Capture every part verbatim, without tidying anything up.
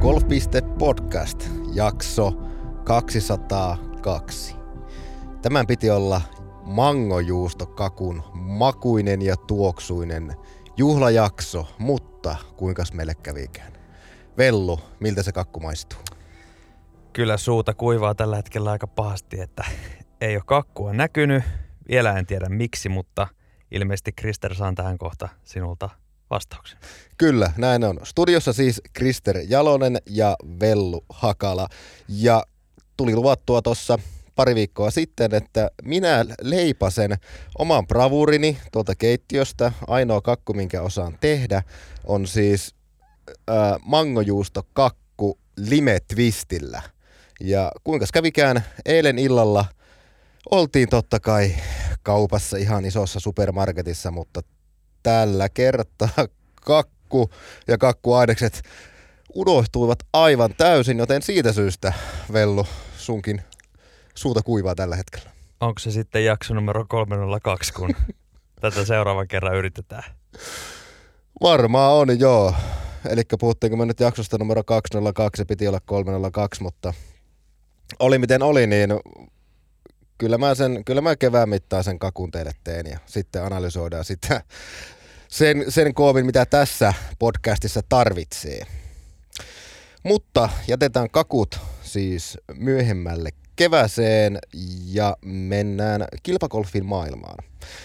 Golf piste podcast, jakso kaksisataakaksi. Tämän piti olla mangojuustokakun makuinen ja tuoksuinen juhlajakso, mutta kuinkas meille kävikään? Vellu, miltä se kakku maistuu? Kyllä suuta kuivaa tällä hetkellä aika pahasti, että ei ole kakkua näkynyt. Vielä en tiedä miksi, mutta ilmeisesti Krister saan tähän kohta sinulta vastauksen. Kyllä, näin on. Studiossa siis Krister Jalonen ja Vellu Hakala. Ja tuli luvattua tuossa pari viikkoa sitten, että minä leipasen oman bravurini tuolta keittiöstä. Ainoa kakku, minkä osaan tehdä, on siis äh, mangojuustokakku lime twistillä. Ja kuinka kävikään, eilen illalla oltiin totta kai kaupassa ihan isossa supermarketissa, mutta tällä kertaa kakku ja kakkuainekset unohtuivat aivan täysin, joten siitä syystä, Vellu, sunkin suuta kuivaa tällä hetkellä. Onko se sitten jakso numero kolmesataakaksi, kun tätä seuraavan kerran yritetään? Varmaan on, joo. Eli puhuttiinko me nyt jaksosta numero kaksisataakaksi, se piti olla kolmesataakaksi, mutta oli miten oli, niin kyllä mä, sen, kyllä mä kevään mittaan sen kakun teille teen ja sitten analysoidaan sitä sen, sen koovin, mitä tässä podcastissa tarvitsee. Mutta jätetään kakut siis myöhemmälle kevääseen ja mennään kilpagolfin maailmaan.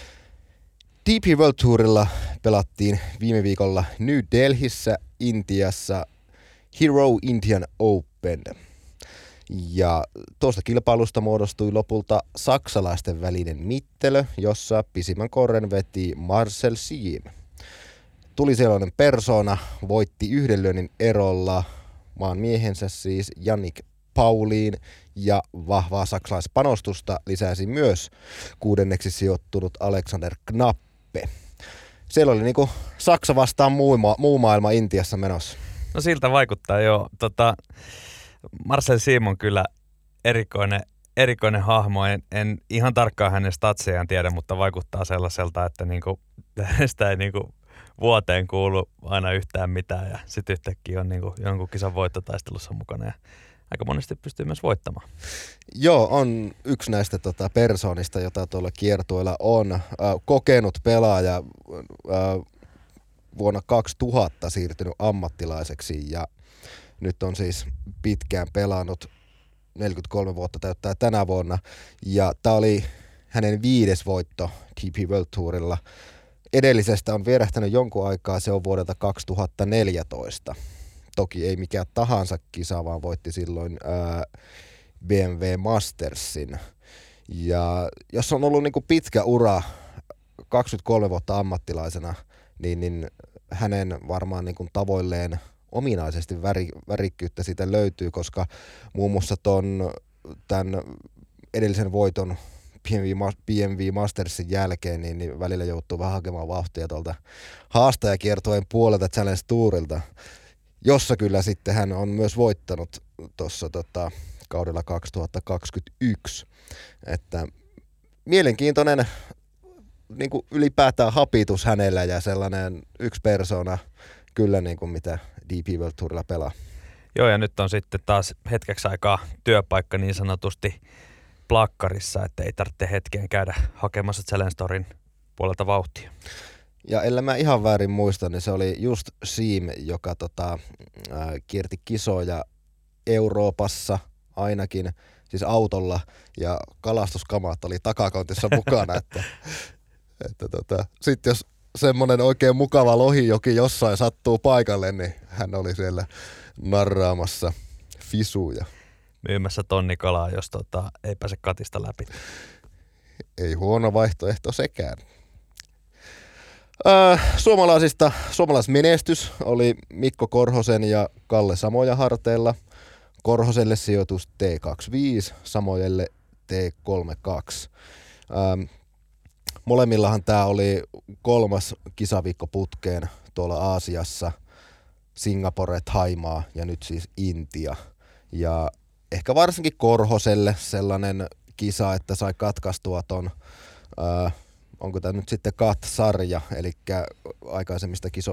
D P World Tourilla pelattiin viime viikolla New Delhissä, Intiassa Hero Indian Open. Ja tuosta kilpailusta muodostui lopulta saksalaisten välinen mittelö, jossa pisimmän korren veti Marcel Siem. Tulisieloinen persona voitti yhden lyönnin erolla maan miehensä siis Jannik Paulin ja vahvaa saksalaispanostusta lisäsi myös kuudenneksi sijoittunut Alexander Knappe. Siellä oli niinku Saksa vastaan muu, ma- muu maailma Intiassa menossa. No siltä vaikuttaa joo. Tota, Marcel Siem on kyllä erikoinen, erikoinen hahmo. En, en ihan tarkkaan hänen statsejaan tiedä, mutta vaikuttaa sellaiselta, että niinku, sitä ei niinku vuoteen kuulu aina yhtään mitään ja sitten yhtäkkiä on niinku jonkun kisan voittotaistelussa mukana ja aika monesti pystyy myös voittamaan. Joo, on yksi näistä tota, persoonista, jota tuolla kiertueella on. Äh, kokenut pelaaja, äh, vuonna kaksituhatta siirtynyt ammattilaiseksi ja nyt on siis pitkään pelannut, neljäkymmentäkolme vuotta täyttää tänä vuonna. Ja tämä oli hänen viides voitto D P World Tourilla. Edellisestä on vierähtänyt jonkun aikaa, se on vuodelta kaksituhattaneljätoista. Toki ei mikään tahansa kisa, vaan voitti silloin ää, B M W Mastersin. Ja jos on ollut niinku pitkä ura, kaksikymmentäkolme vuotta ammattilaisena, niin, niin hänen varmaan niinku tavoilleen ominaisesti väri, värikkyyttä siitä löytyy, koska muun muassa ton, tämän edellisen voiton B M W Mastersin jälkeen, niin, niin välillä joutuu vähän hakemaan vauhtia tuolta haastajakiertueen puolelta Challenge Tourilta, jossa kyllä sitten hän on myös voittanut tuossa tota, kaudella kaksituhattakaksikymmentäyksi. Että mielenkiintoinen niin kuin ylipäätään hapitus hänellä ja sellainen yksi persona kyllä niin kuin mitä D P World Tourilla pelaa. Joo, ja nyt on sitten taas hetkeksi aikaa työpaikka niin sanotusti plakkarissa, että ei tarvitse hetkeen käydä hakemassa Challenge Tourin puolelta vauhtia. Ja ellei mä ihan väärin muista, niin se oli just Siem, joka tota, äh, kierti kisoja Euroopassa ainakin, siis autolla, ja kalastuskamat oli takakontissa mukana. että, että tota, sitten jos semmoinen oikein mukava lohijoki jossain sattuu paikalle, niin hän oli siellä narraamassa fisuja. Myymässä tonni kalaa, jos tota, ei pääse katista läpi. Ei huono vaihtoehto sekään. Äh, suomalaisista suomalaismenestys oli Mikko Korhosen ja Kalle Samoja harteilla. Korhoselle sijoitus T kaksikymmentäviisi, Samojelle T kolmekymmentäkaksi. Ähm, Molemmillahan tämä oli kolmas kisaviikko putkeen tuolla Aasiassa, Singapore, Thaimaa ja nyt siis Intia. Ja ehkä varsinkin Korhoselle sellainen kisa, että sai katkaistua ton, ää, onko tämä nyt sitten K A T-sarja, eli aikaisemmista kisoista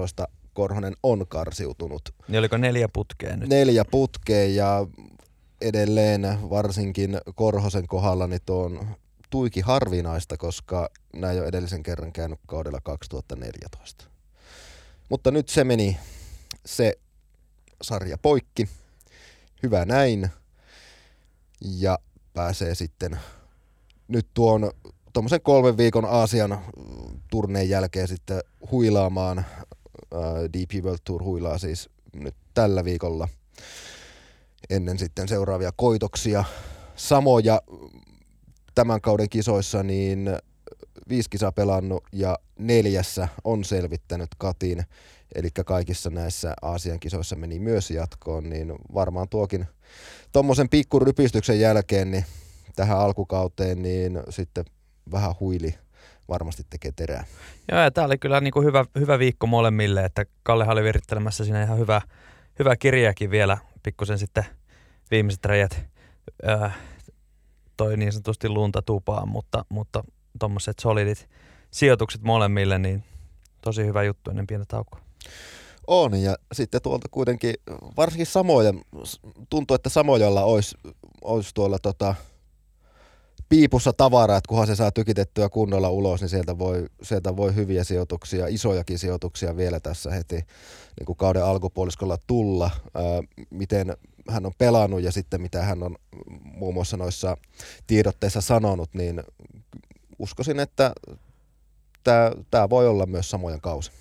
Korhonen on karsiutunut. Niin oliko neljä putkeen nyt? Neljä putkeen ja edelleen varsinkin Korhosen kohdalla niin tuo on tuiki harvinaista, koska näin jo edellisen kerran käynyt kaudella kaksituhattaneljätoista. Mutta nyt se meni se sarja poikki. Hyvä näin. Ja pääsee sitten nyt tuon tuommoisen kolmen viikon Aasian turneen jälkeen sitten huilaamaan. D P World Tour huilaa siis nyt tällä viikolla ennen sitten seuraavia koitoksia. Samoja tämän kauden kisoissa niin viisi kisaa pelannut ja neljässä on selvittänyt katin. Eli kaikissa näissä Aasian kisoissa meni myös jatkoon, niin varmaan tuokin tommosen pikkurypistyksen jälkeen niin tähän alkukauteen niin sitten vähän huili varmasti tekee terää. Joo, ja tää oli kyllä niin kuin hyvä, hyvä viikko molemmille, että Kallehan oli virittelemässä siinä ihan hyvä, hyvä kirjakin vielä, pikkusen sitten viimeiset rajat äh, toi niin sanotusti lunta tupaan, mutta, mutta tommoset solidit sijoitukset molemmille, niin tosi hyvä juttu ennen pientä taukoa. On, ja sitten tuolta kuitenkin, varsinkin Samoja, tuntuu, että Samojalla olisi, olisi tuolla tota, piipussa tavaraa, että kunhan se saa tykitettyä kunnolla ulos, niin sieltä voi, sieltä voi hyviä sijoituksia, isojakin sijoituksia vielä tässä heti niin kuin kauden alkupuoliskolla tulla. Ää, miten hän on pelannut ja sitten mitä hän on muun muassa noissa tiedotteissa sanonut, niin uskoisin, että tämä voi olla myös Samojan kausi.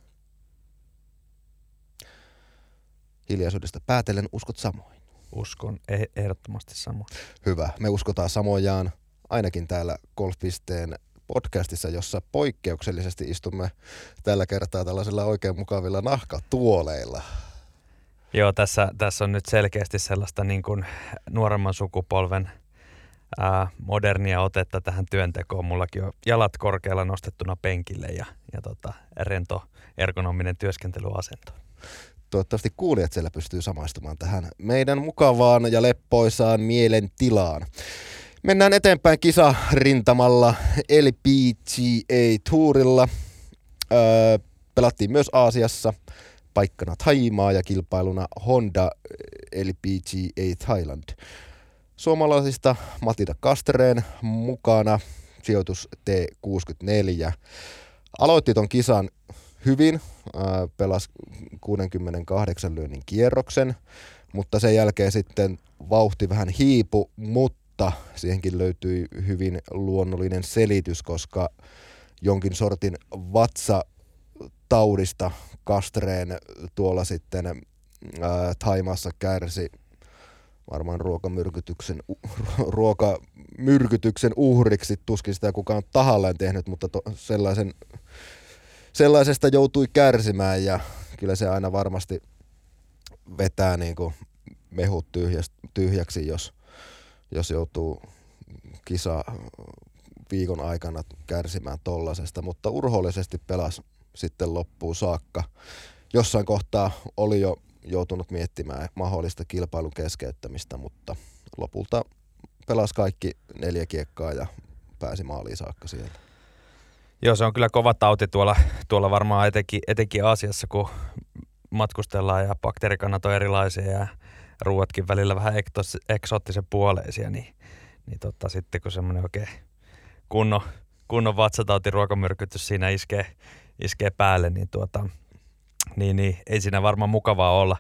Hiljaisuudesta päätellen, uskot samoin? Uskon ehdottomasti samoin. Hyvä. Me uskotaan Samojaan ainakin täällä Golf.pisteen podcastissa, jossa poikkeuksellisesti istumme tällä kertaa tällaisilla oikein mukavilla nahkatuoleilla. Joo, tässä, tässä on nyt selkeästi sellaista niin kuin nuoremman sukupolven ää, modernia otetta tähän työntekoon. Mullakin on jalat korkealla nostettuna penkille ja, ja tota, rento ergonominen työskentelyasento. Toivottavasti kuulijat siellä pystyy samaistumaan tähän meidän mukavaan ja leppoisaan mielentilaan. Mennään eteenpäin kisarintamalla L P G A-tuurilla. Öö, pelattiin myös Aasiassa, paikkana Thaimaa ja kilpailuna Honda L P G A Thailand. Suomalaisista Matilda Castrén mukana, sijoitus T kuusikymmentäneljä. Aloitti ton kisan hyvin, pelasi kuusikymmentäkahdeksan lyönnin kierroksen, mutta sen jälkeen sitten vauhti vähän hiipu, mutta siihenkin löytyi hyvin luonnollinen selitys, koska jonkin sortin vatsataudista Castrén tuolla sitten ää, Thaimaassa kärsi varmaan ruokamyrkytyksen, ruokamyrkytyksen uhriksi, tuskin sitä kukaan tahalleen tehnyt, mutta to, sellaisen Sellaisesta joutui kärsimään ja kyllä se aina varmasti vetää niin kuin mehut tyhjäksi, jos, jos joutuu kisa viikon aikana kärsimään tollasesta, mutta urhoollisesti pelasi sitten loppuun saakka. Jossain kohtaa oli jo joutunut miettimään mahdollista kilpailun keskeyttämistä, mutta lopulta pelasi kaikki neljä kiekkaa ja pääsi maaliin saakka sieltä. Joo, se on kyllä kova tauti tuolla, tuolla varmaan etenkin, etenkin Aasiassa, kun matkustellaan ja bakteerikannat on erilaisia ja ruuatkin välillä vähän ektos, eksoottisen puoleisia, niin, niin tota, sitten kun semmoinen oikein kunnon, kunnon vatsatauti ruokamyrkytys siinä iskee, iskee päälle, niin, tuota, niin, niin ei siinä varmaan mukavaa olla.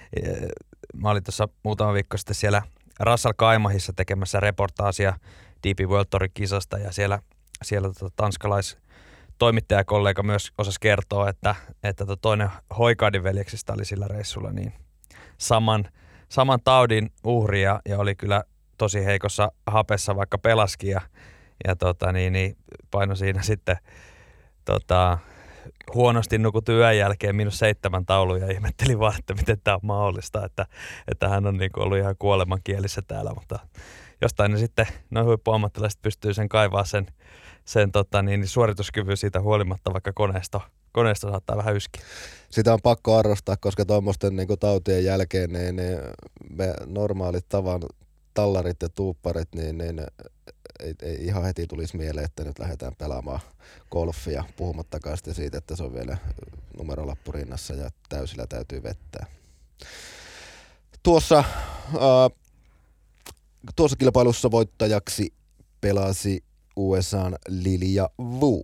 Mä olin tuossa muutama viikko sitten siellä Ras Al Khaimahissa tekemässä reportaasia D P World Tourin kisasta ja siellä, siellä tota tanskalais toimittajakollega myös osasi kertoa, että, että toinen Hoikaadin veljeksistä oli sillä reissulla niin saman, saman taudin uhri ja, ja oli kyllä tosi heikossa hapessa, vaikka pelaskin ja, ja tota, niin, niin paino siinä sitten tota, huonosti nukutun yön jälkeen minus seitsemän tauluja ja ihmettelin vaan, että miten tämä on mahdollista, että, että hän on niin kuin ollut ihan kuolemankielissä täällä, mutta jostain ne sitten noin huippuammattilaiset pystyy sen kaivaa sen sen tota, niin, suorituskyvyn siitä huolimatta, vaikka koneisto, koneisto saattaa vähän yskiä. Sitä on pakko arvostaa, koska tuommoisten niin tautien jälkeen niin, niin me normaalit tavan tallarit ja tuupparit, niin, niin ei, ei ihan heti tulisi mieleen, että nyt lähdetään pelaamaan golfia, puhumattakaan sitten siitä, että se on vielä numerolappu rinnassa ja täysillä täytyy vettää. Tuossa, äh, tuossa kilpailussa voittajaksi pelasi U S A:n Lilia Wu.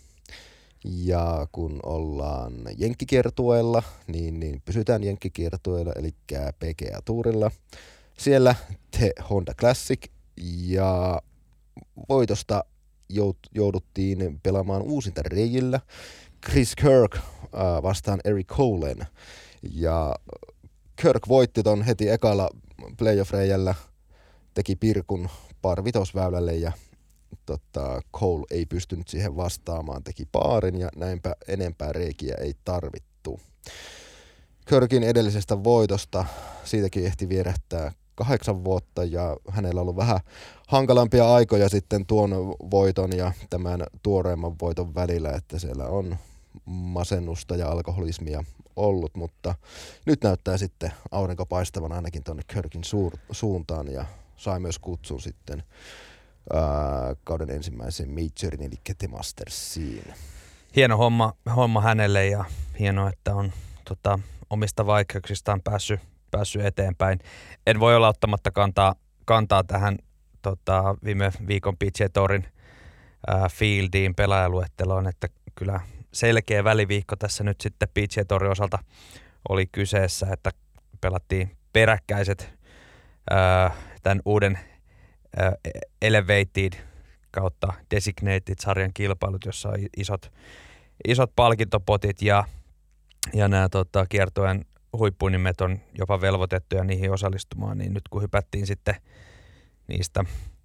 Ja kun ollaan jenkkikiertueella, niin, niin pysytään jenkkikiertueella, eli P G A-tuurilla. Siellä The Honda Classic, ja voitosta jouduttiin pelaamaan uusinta reijillä. Chris Kirk äh, vastaan Eric Colen. Ja Kirk voitti ton heti ekalla playoff-reijällä, teki pirkun par vitosväylälle ja tota, Cole ei pystynyt siihen vastaamaan, teki paarin ja näinpä enempää reikiä ei tarvittu. Kirkin edellisestä voitosta, siitäkin ehti vierähtää kahdeksan vuotta ja hänellä on ollut vähän hankalampia aikoja sitten tuon voiton ja tämän tuoreemman voiton välillä, että siellä on masennusta ja alkoholismia ollut, mutta nyt näyttää sitten aurinko paistavan ainakin tuonne Kirkin suur- suuntaan ja sai myös kutsun sitten ää, kauden ensimmäiseen majorin eli The Mastersiin. Hieno homma, homma hänelle ja hienoa, että on tota, omista vaikeuksistaan päässyt, päässyt eteenpäin. En voi olla ottamatta kantaa, kantaa tähän tota, viime viikon P G A Tourin ää, fieldiin pelaajaluetteloon, että kyllä selkeä väliviikko tässä nyt sitten P G A Tourin osalta oli kyseessä, että pelattiin peräkkäiset ää, tämän uuden ää, Elevated kautta Designated-sarjan kilpailut, jossa on isot, isot palkintopotit ja, ja nämä tota, kiertueen huippunimet on jopa velvoitettuja niihin osallistumaan, niin nyt kun hypättiin sitten niistä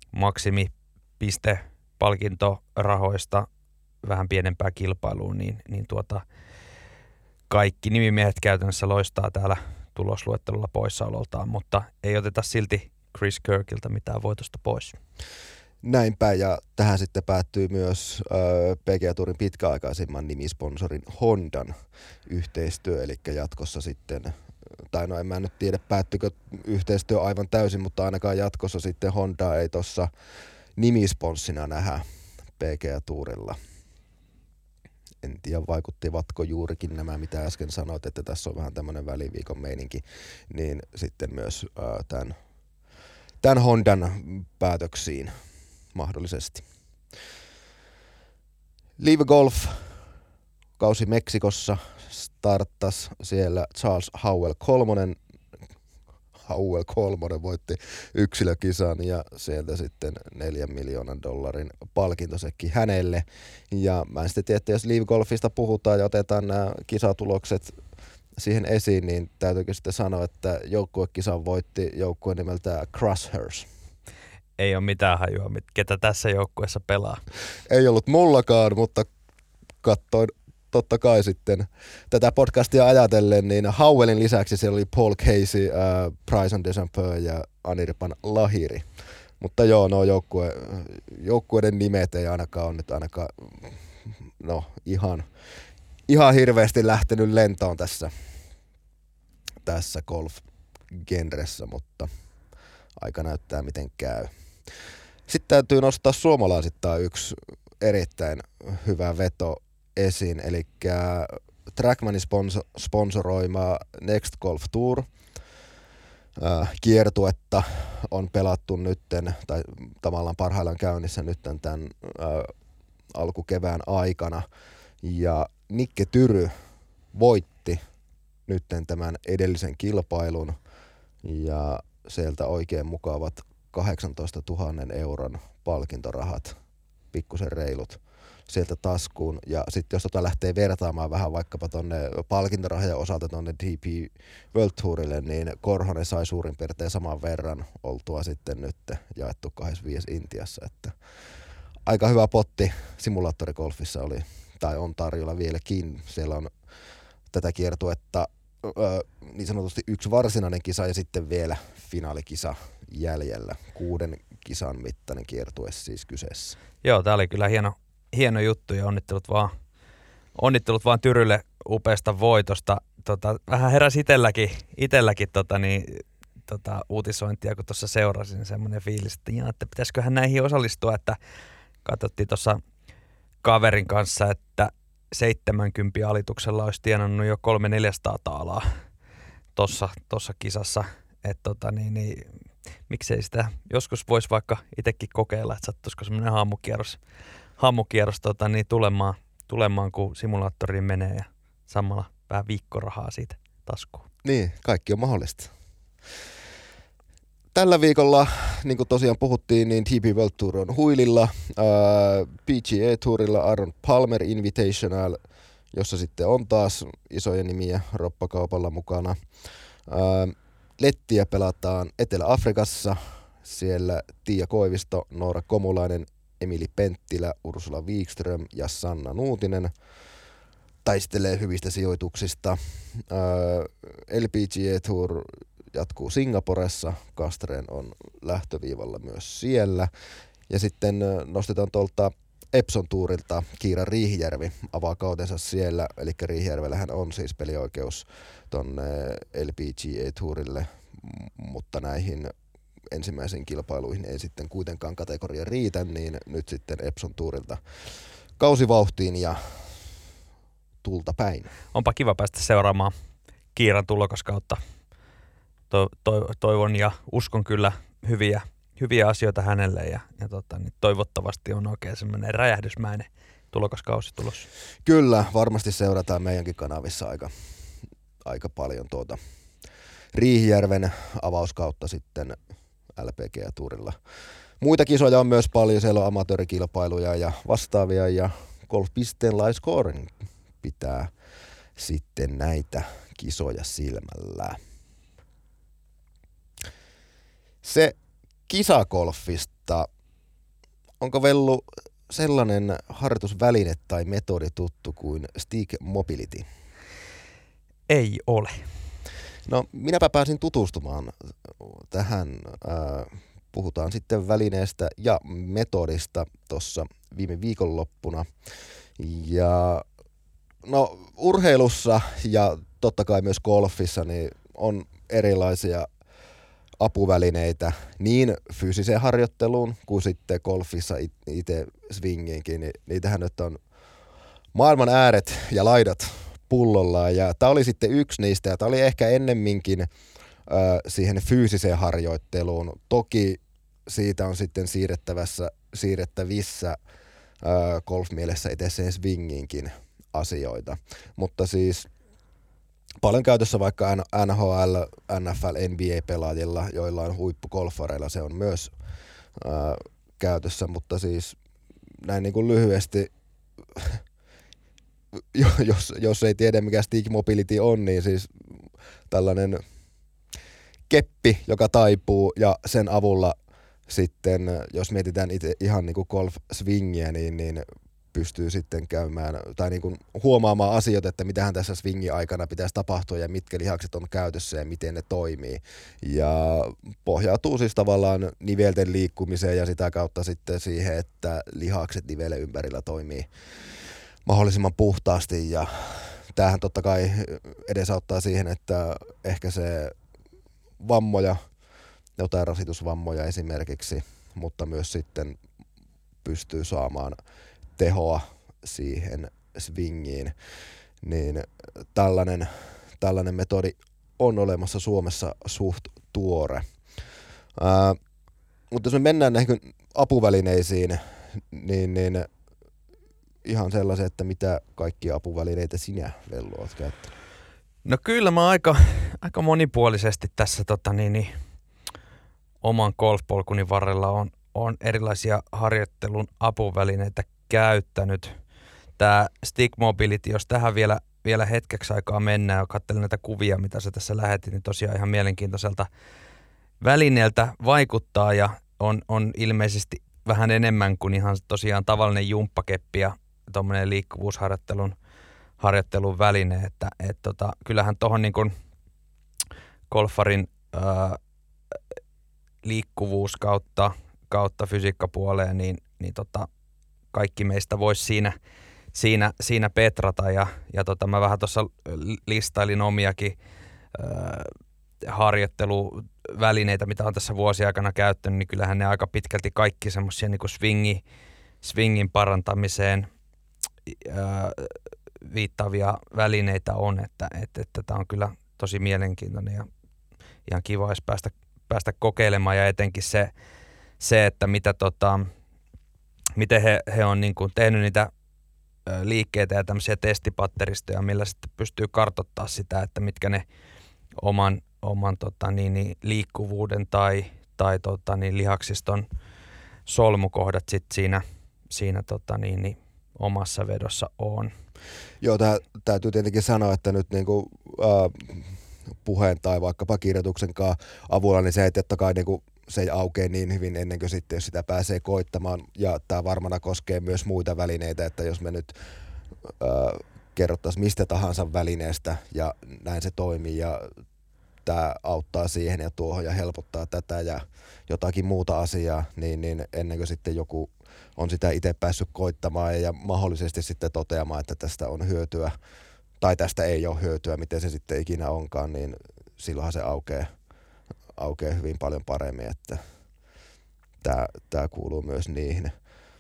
maksimipistepalkintorahoista vähän pienempää kilpailuun, niin, niin tuota, kaikki nimimiehet käytännössä loistaa täällä tulosluettelulla poissaololtaan, mutta ei oteta silti Chris Kirkiltä mitään voitosta pois. Näinpä, ja tähän sitten päättyy myös äh, P G A-tuurin pitkäaikaisimman nimisponsorin Hondan yhteistyö, eli jatkossa sitten, tai no en mä nyt tiedä päättyykö yhteistyö aivan täysin, mutta ainakaan jatkossa sitten Honda ei tuossa nimisponssina nähdä P G A-tuurilla. En tiedä, vaikuttivatko juurikin nämä, mitä äsken sanoit, että tässä on vähän tämmöinen väliviikon meininki, niin sitten myös äh, tämän, tämän Hondan päätöksiin mahdollisesti. Live Golf kausi Meksikossa starttas siellä Charles Howell kolmonen. Howell kolmonen voitti yksilökisan ja sieltä sitten neljän miljoonan dollarin palkintosekki hänelle. Ja mä en sitten tiedä, että jos Live Golfista puhutaan ja otetaan nämä kisatulokset siihen esiin, niin täytyykö sitten sanoa, että joukkuekisan voitti joukkue nimeltä Crushers. Ei ole mitään hajua, ketä tässä joukkueessa pelaa. Ei ollut mullakaan, mutta katsoin totta kai sitten tätä podcastia ajatellen, niin Howellin lisäksi siellä oli Paul Casey, äh, Bryson DeChambeau ja Anirban Lahiri. Mutta joo, no joukkue, joukkueiden nimet ei ainakaan ole nyt ainakaan no, ihan, ihan hirveästi lähtenyt lentoon tässä, tässä golf-genressä, mutta aika näyttää miten käy. Sitten täytyy nostaa suomalaisittain yksi erittäin hyvä veto esiin, eli Trackmanin sponsor, sponsoroima Next Golf Tour äh, kiertuetta on pelattu nytten, tai tavallaan parhaillaan käynnissä nytten tämän äh, alkukevään aikana, ja Nikke Tyry voitti nytten tämän edellisen kilpailun, ja sieltä oikein mukavat kahdeksantoistatuhatta euron palkintorahat, pikkusen reilut sieltä taskuun. Ja sitten jos tota lähtee vertaamaan vähän vaikkapa tonne palkintorahojen osalta tonne D P World Tourille, niin Korhonen sai suurin piirtein saman verran oltua sitten nyt jaettu kaksikymmentäviisi Intiassa. Että aika hyvä potti simulaattorigolfissa oli, tai on tarjolla vieläkin. Siellä on tätä kiertuetta Öö, niin sanotusti yksi varsinainen kisa ja sitten vielä finaalikisa jäljellä. Kuuden kisan mittainen kiertue siis kyseessä. Joo, tää oli kyllä hieno, hieno juttu ja onnittelut vaan, onnittelut vaan Tyrylle upeasta voitosta. Tota, vähän heräsi itelläkin, itelläkin tota, niin, tota, uutisointia, kun tuossa seurasin, niin semmoinen fiilis, että, jaa, että pitäisiköhän näihin osallistua, että katsottiin tuossa kaverin kanssa, että seitsemänkymmentä alituksella olisi tienannut jo kolme neljäsataa taalaa tuossa tossa kisassa, että tota, niin, niin, miksei sitä joskus voisi vaikka itsekin kokeilla, että sattuisiko semmoinen hammukierros, hammukierros tota, niin tulemaan, tulemaan, kun simulaattoriin menee ja samalla vähän viikkorahaa siitä taskuun. Niin, kaikki on mahdollista. Tällä viikolla, niin kuin tosiaan puhuttiin, niin T P World Tour on huililla, ää, P G A-tuurilla Arnold Palmer Invitational, jossa sitten on taas isoja nimiä roppakaupalla mukana. Ää, lettiä pelataan Etelä-Afrikassa, siellä Tiia Koivisto, Noora Komulainen, Emili Penttilä, Ursula Wikström ja Sanna Nuutinen taistelee hyvistä sijoituksista. Ää, L P G A-tour jatkuu Singaporessa, Castrén on lähtöviivalla myös siellä. Ja sitten nostetaan tuolta Epson Tourilta Kiira Riihijärvi avaa kautensa siellä, eli Riihijärvellähän on siis pelioikeus tonne L P G A-tourille, mutta näihin ensimmäisiin kilpailuihin ei sitten kuitenkaan kategoria riitä, niin nyt sitten Epson Tourilta kausivauhtiin ja tulta päin. Onpa kiva päästä seuraamaan Kiiran tulokaskautta. To, to, toivon ja uskon kyllä hyviä, hyviä asioita hänelle ja, ja tota, niin toivottavasti on oikein semmoinen räjähdysmäinen tulokaskausi tulossa. Kyllä, varmasti seurataan meidänkin kanavissa aika, aika paljon tuota Riihijärven avauskautta sitten L P G A-tuurilla. Muita kisoja on myös paljon, siellä on amatöörikilpailuja ja vastaavia ja golf-pisteen live scoring pitää sitten näitä kisoja silmällä. Se kisagolfista, onko Vellu sellainen harjoitusväline tai metodi tuttu kuin Stick Mobility? Ei ole. No minäpä pääsin tutustumaan tähän. Äh, puhutaan sitten välineestä ja metodista tuossa viime viikonloppuna. Ja no urheilussa ja totta kai myös golfissa niin on erilaisia apuvälineitä niin fyysiseen harjoitteluun kuin sitten golfissa itse swingiinkin, niin niitähän nyt on maailman ääret ja laidat pullollaan ja tämä oli sitten yksi niistä ja tämä oli ehkä ennemminkin äh, siihen fyysiseen harjoitteluun. Toki siitä on sitten siirrettävässä, siirrettävissä äh, golfmielessä itse siihen swingiinkin asioita, mutta siis paljon käytössä vaikka N H L, N F L, N B A-pelaajilla, joilla on huippugolfareilla, se on myös ää, käytössä, mutta siis näin niin kuin lyhyesti, jos, jos ei tiedä mikä Stick Mobility on, niin siis tällainen keppi, joka taipuu ja sen avulla sitten, jos mietitään itse ihan niin kuin golf-swingiä, niin, niin pystyy sitten käymään tai niin kuin huomaamaan asioita, että mitähän tässä swingin aikana pitäisi tapahtua ja mitkä lihakset on käytössä ja miten ne toimii. Ja pohjautuu siis tavallaan nivelten liikkumiseen ja sitä kautta sitten siihen, että lihakset nivelen ympärillä toimii mahdollisimman puhtaasti. Ja tämähän totta kai edesauttaa siihen, että ehkä se vammoja, jotain rasitusvammoja esimerkiksi, mutta myös sitten pystyy saamaan tehoa siihen swingiin, niin tällainen, tällainen metodi on olemassa Suomessa suht tuore. Ää, mutta jos me mennään näihin apuvälineisiin, niin, niin ihan sellaisen, että mitä kaikkia apuvälineitä sinä, Vellu, olet käyttänyt? No kyllä mä aika, aika monipuolisesti tässä tota, niin, niin, oman golfpolkuni varrella on, on erilaisia harjoittelun apuvälineitä käyttänyt. Tämä Stick Mobility, jos tähän vielä, vielä hetkeksi aikaa mennään ja katselin näitä kuvia, mitä sä tässä lähetit, niin tosiaan ihan mielenkiintoiselta välineeltä vaikuttaa ja on, on ilmeisesti vähän enemmän kuin ihan tosiaan tavallinen jumppakeppi ja tuommoinen liikkuvuusharjoittelun harjoittelun väline, että et tota, kyllähän tuohon niin kuin golfarin ää, liikkuvuus kautta, kautta fysiikkapuoleen, niin, niin tota, kaikki meistä voisi siinä, siinä, siinä petrata ja, ja tota, mä vähän tuossa listailin omiakin ää, harjoittelu, välineitä, mitä on tässä vuosien aikana käyttänyt, niin kyllähän ne aika pitkälti kaikki semmoisia niin kuin swingi, swingin parantamiseen ää, viittaavia välineitä on, että että, että tämä on kyllä tosi mielenkiintoinen ja ihan kiva olisi päästä, päästä kokeilemaan ja etenkin se, se että mitä tota, miten he, he on niin kuin tehnyt niitä liikkeitä ja tämmöisiä testipatteristoja, millä sitten pystyy kartoittaa sitä, että mitkä ne oman, oman tota, niin, niin, liikkuvuuden tai, tai tota, niin, lihaksiston solmukohdat sit siinä, siinä tota, niin, niin, omassa vedossa on. Joo, tää, täytyy tietenkin sanoa, että nyt niinku, äh, puheen tai vaikkapa kirjoituksen avulla, niin se ei totta kai niinku, se ei aukea niin hyvin ennen kuin sitten, jos sitä pääsee koittamaan. Ja tämä varmana koskee myös muita välineitä, että jos me nyt äh, kerrottaisiin mistä tahansa välineestä ja näin se toimii ja tämä auttaa siihen ja tuohon ja helpottaa tätä ja jotakin muuta asiaa, niin, niin ennen kuin sitten joku on sitä itse päässyt koittamaan ja mahdollisesti sitten toteamaan, että tästä on hyötyä tai tästä ei ole hyötyä, miten se sitten ikinä onkaan, niin silloinhan se aukeaa. aukeaa hyvin paljon paremmin, että tämä, tämä kuuluu myös niihin,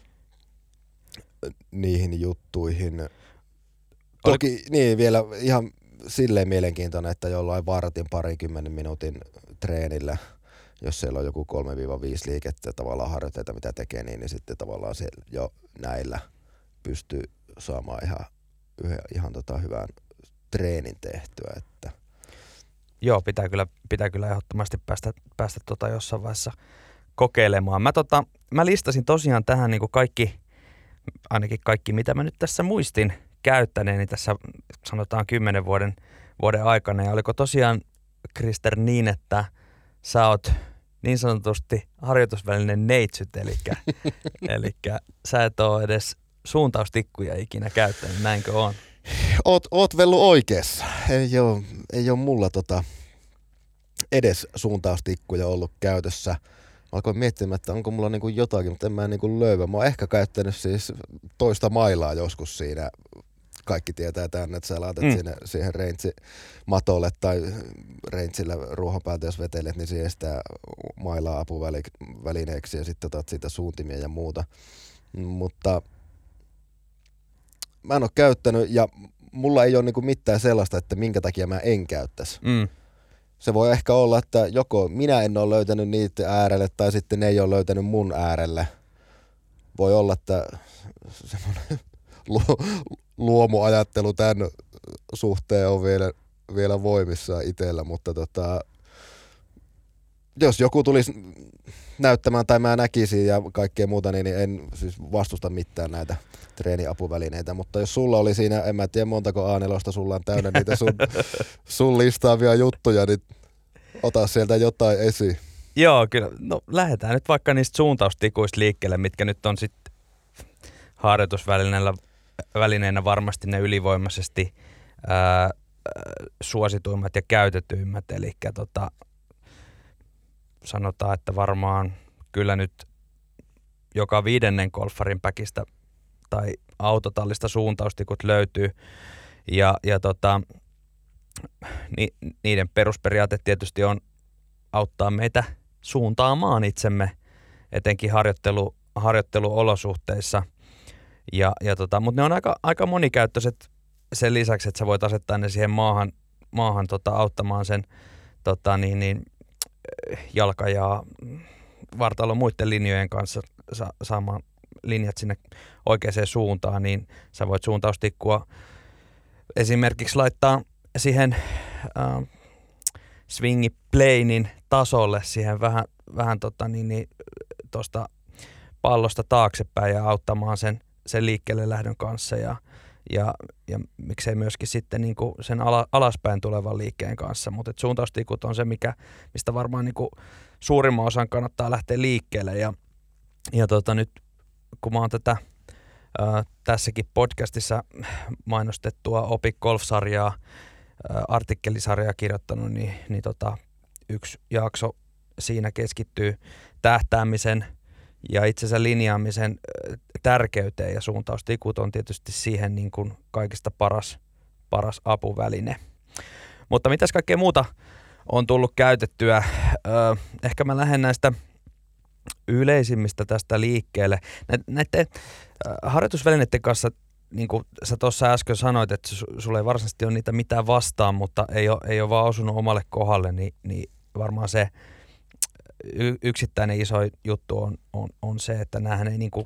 niihin juttuihin. Toki Oli... niin vielä ihan silleen mielenkiintoinen, että jollain vartin parikymmenen minuutin treenillä, jos siellä on joku kolme viisi liikettä tavallaan harjoitteita, mitä tekee, niin, niin sitten tavallaan se jo näillä pystyy saamaan ihan, yhden, ihan tota hyvän treenin tehtyä, että joo, pitää kyllä, pitää kyllä ehdottomasti päästä, päästä tota jossain vaiheessa kokeilemaan. Mä, tota, mä listasin tosiaan tähän niin kuin kaikki, ainakin kaikki, mitä mä nyt tässä muistin käyttäneeni tässä sanotaan kymmenen vuoden, vuoden aikana. Ja oliko tosiaan, Krister, niin, että sä oot niin sanotusti harjoitusvälinen neitsyt, eli elikkä sä et ole edes suuntaustikkuja ikinä käyttänyt, näinkö on? Oot, oot vellu oikeassa. Ei ole, ei ole mulla tota edes suuntaustikkuja ollut käytössä. Mä alkoin miettimään, että onko mulla niinku jotakin, mutta en mä niinku löyvä. Mä oon ehkä käyttänyt siis toista mailaa joskus siinä. Kaikki tietää tänne, että sä laitat mm. sinne, siihen range-matolle tai rangeillä ruohon päältä, jos vetelet, niin siihen sitä mailaa apuvälineeksi ja sitten otat siitä suuntimia ja muuta. Mutta mä en ole käyttänyt ja mulla ei ole niinku mitään sellaista, että minkä takia mä en käyttäisi. Mm. Se voi ehkä olla, että joko minä en ole löytänyt niitä äärelle tai sitten ne ei ole löytänyt mun äärelle. Voi olla, että semmoinen luomuajattelu tämän suhteen on vielä, vielä voimissaan itsellä, mutta tota, jos joku tulisi näyttämään tai mä näkisin ja kaikkea muuta, niin en siis vastusta mitään näitä treeniapuvälineitä, mutta jos sulla oli siinä, en mä tiedä montako A neljä sulla on täynnä niitä sun, sun listaavia juttuja, niin ota sieltä jotain esiin. Joo, kyllä. No lähdetään nyt vaikka niistä suuntaustikuista liikkeelle, mitkä nyt on sitten harjoitusvälineellä välineenä varmasti ne ylivoimaisesti ää, suosituimmat ja käytetyimmät, eli tota, sanotaan, että varmaan kyllä nyt joka viidennen golfarin päkistä tai autotallista suuntaustikut löytyy ja, ja tota, ni, niiden perusperiaate tietysti on auttaa meitä suuntaamaan itsemme etenkin harjoittelu, harjoitteluolosuhteissa. Ja, ja tota, mutta ne on aika, aika monikäyttöiset sen lisäksi, että sä voit asettaa ne siihen maahan, maahan tota, auttamaan sen tota, niin, niin, jalka- ja vartalon muiden linjojen kanssa sa- saamaan linjat sinne oikeaan suuntaan, niin sä voit suuntaustikkua esimerkiksi laittaa siihen äh, swingiplanein tasolle, siihen vähän, vähän tota, niin, niin, tosta pallosta taaksepäin ja auttamaan sen sen liikkeelle lähdön kanssa ja, ja, ja miksei myöskin sitten niin kuin sen ala, alaspäin tulevan liikkeen kanssa, mutta suuntaustikut on se, mikä, mistä varmaan niin kuin suurimman osan kannattaa lähteä liikkeelle ja, ja tota, nyt kun mä oon tätä ää, tässäkin podcastissa mainostettua Opi Golf-sarjaa, ää, artikkelisarjaa kirjoittanut, niin, niin tota, yksi jakso siinä keskittyy tähtäämisen ja itsensä linjaamisen tärkeyteen ja suuntaustikut on tietysti siihen niin kuin kaikista paras, paras apuväline. Mutta mitäs kaikkea muuta on tullut käytettyä. Öö, ehkä mä lähden näistä yleisimmistä tästä liikkeelle. Näiden harjoitusvälineiden kanssa, niin kuin sä tuossa äsken sanoit, että sulla ei varsinaisesti ole niitä mitään vastaan, mutta ei ole, ei ole vaan osunut omalle kohdalle, niin, niin varmaan se yksittäinen iso juttu on, on, on se, että näähän ei niin kuin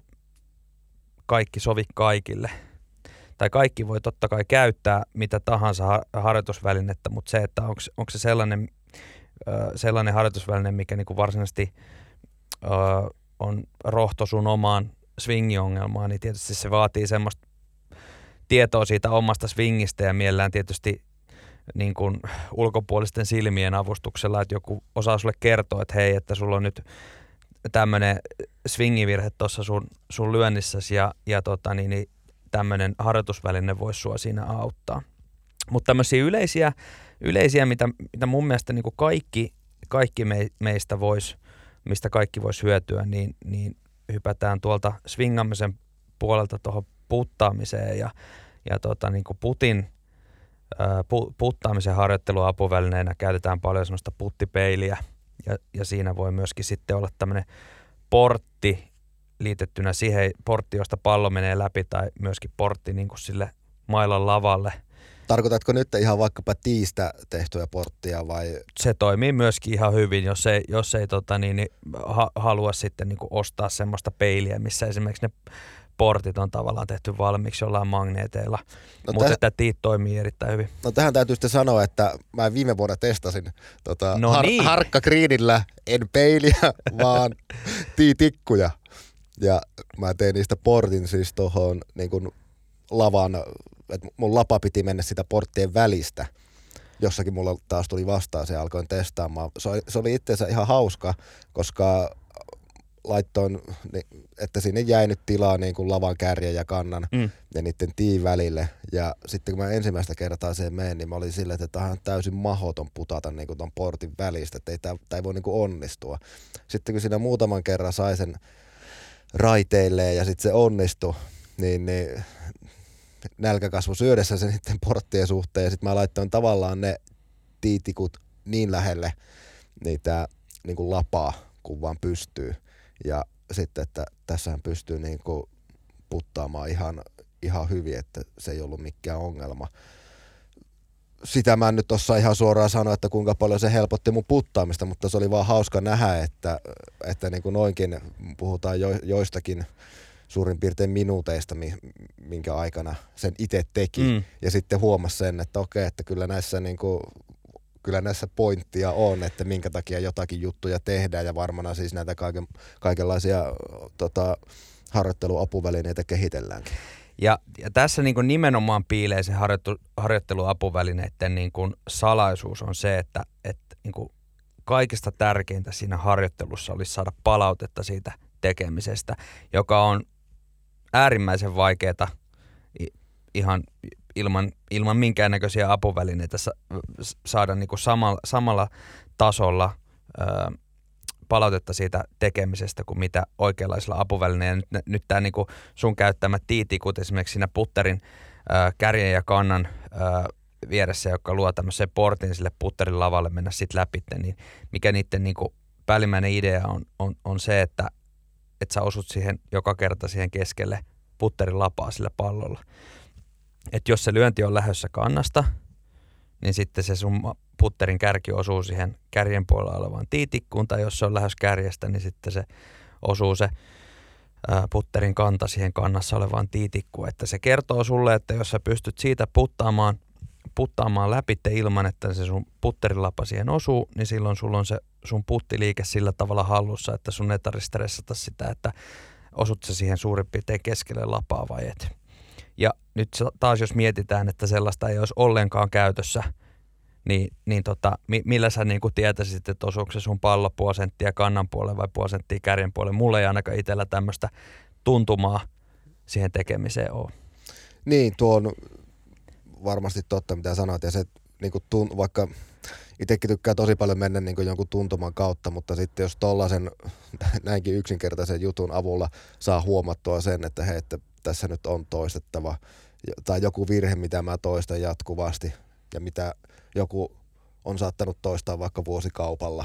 kaikki sovi kaikille. Tai kaikki voi totta kai käyttää mitä tahansa harjoitusvälinettä, mutta se, että onko, onko se sellainen, sellainen harjoitusväline, mikä niin kuin varsinaisesti ö, on rohto sun omaan swingiongelmaan, niin tietysti se vaatii semmoista tietoa siitä omasta swingistä ja mielellään tietysti niin kuin ulkopuolisten silmien avustuksella, että joku osaa sulle kertoa, että hei, että sulla on nyt tämmöinen swingivirhe tuossa sun, sun lyönnissäsi ja, ja tota, niin, niin tämmöinen harjoitusväline voisi sua siinä auttaa. Mutta tämmöisiä yleisiä, yleisiä mitä, mitä mun mielestä niin kuin kaikki, kaikki me, meistä vois, mistä kaikki voisi hyötyä, niin, niin hypätään tuolta swingaamisen puolelta tuohon puttaamiseen ja, ja tota, niin kuin putin, ää, pu, puttaamisen harjoitteluapuvälineenä käytetään paljon semmoista puttipeiliä ja, ja siinä voi myöskin sitten olla tämmöinen portti liitettynä siihen, portti, josta pallo menee läpi tai myöskin portti niin kuin sille mailan lavalle. Tarkoitatko nyt ihan vaikkapa tiistä tehtyä porttia vai? Se toimii myöskin ihan hyvin, jos ei, jos ei tota, niin, niin, ha, halua sitten niin kuin ostaa semmoista peiliä, missä esimerkiksi ne portit on tavallaan tehty valmiiksi jollain magneeteilla, no mutta täh- tämä tiit toimii erittäin hyvin. No tähän täytyy sitten sanoa, että mä viime vuonna testasin tota, no har- niin. harkkakriinillä, en peiliä, vaan tiitikkuja. Ja mä tein niistä portin siis tohon niin kuin lavan, että mun lapa piti mennä sitä porttien välistä. Jossakin mulla taas tuli vastaan, se alkoin testaamaan. Se oli, se oli itseensä ihan hauska, koska laittoin, että sinne jäi nyt tilaa niin kuin lavan kärjen ja kannan mm. ja niiden tiin välille. Ja sitten kun mä ensimmäistä kertaa siihen menen, niin mä olin silleen, että tämä on täysin mahdoton putata niin kuin ton portin välistä, että ei, tää, tää ei voi niin kuin onnistua. Sitten kun siinä muutaman kerran sai sen raiteilleen ja sitten se onnistui, niin, niin nälkä kasvoi syödessä sen niiden porttien suhteen. Ja sitten mä laittoin tavallaan ne tiitikut niin lähelle niitä niin kuin lapaa, kun vaan pystyy. Ja sitten, että tässähän pystyy niin kuin puttaamaan ihan, ihan hyvin, että se ei ollut mikään ongelma. Sitä mä en nyt osaa ihan suoraan sanoa, että kuinka paljon se helpotti mun puttaamista, mutta se oli vaan hauska nähdä, että, että niin kuin noinkin puhutaan jo, joistakin suurin piirtein minuuteista, minkä aikana sen itse teki. Mm. Ja sitten huomasi sen, että okei, että kyllä näissä, niin kuin, kyllä näissä pointtia on, että minkä takia jotakin juttuja tehdään ja varmana siis näitä kaiken, kaikenlaisia tota, harjoitteluapuvälineitä kehitelläänkin. Ja, ja tässä niin kuin nimenomaan piilee se harjoittelu, harjoitteluapuvälineiden niin kuin salaisuus on se, että, että niin kuin kaikista tärkeintä siinä harjoittelussa olisi saada palautetta siitä tekemisestä, joka on äärimmäisen vaikeaa ihan ilman, ilman minkäännäköisiä apuvälineitä saada niin kuin samalla, samalla tasolla ää, palautetta siitä tekemisestä kuin mitä oikeanlaisilla apuvälineillä. Nyt, nyt tämä niin kuin sun käyttämät tiitikut esimerkiksi siinä putterin ää, kärjen ja kannan ää, vieressä, joka luo tämmöisen portin sille putterin lavalle mennä sitten läpi, niin mikä niiden niin kuin päällimmäinen idea on, on, on se, että että sä osut siihen joka kerta siihen keskelle putterin lapaa sillä pallolla. Että jos se lyönti on lähdössä kannasta, niin sitten se sun putterin kärki osuu siihen kärjen puolella olevaan tiitikkuun, tai jos se on lähdössä kärjestä, niin sitten se osuu se ää, putterin kanta siihen kannassa olevaan tiitikkuun. Että se kertoo sulle, että jos sä pystyt siitä puttaamaan, puttaamaan läpi ilman, että se sun putterin lapa siihen osuu, niin silloin sulla on se sun puttiliike sillä tavalla hallussa, että sun ei tarvitse stressata sitä, että osut se siihen suurin piirtein keskelle lapaa vai et. Ja nyt taas jos mietitään, että sellaista ei olisi ollenkaan käytössä, niin, niin tota, millä sä niin kuin tietäisit, että osuuko se sun pallo puoli senttiä kannan puolelle vai puoli senttiä kärjen puolelle. Mulla ei ainakaan itsellä tämmöistä tuntumaa siihen tekemiseen ole. Niin, tuo on varmasti totta, mitä sanoit. Ja se, niin kuin tun, vaikka itsekin tykkää tosi paljon mennä niin kuin jonkun tuntuman kautta, mutta sitten jos tollaisen näinkin yksinkertaisen jutun avulla saa huomattua sen, että hei, että tässä nyt on toistettava, tai joku virhe, mitä mä toistan jatkuvasti, ja mitä joku on saattanut toistaa vaikka vuosikaupalla.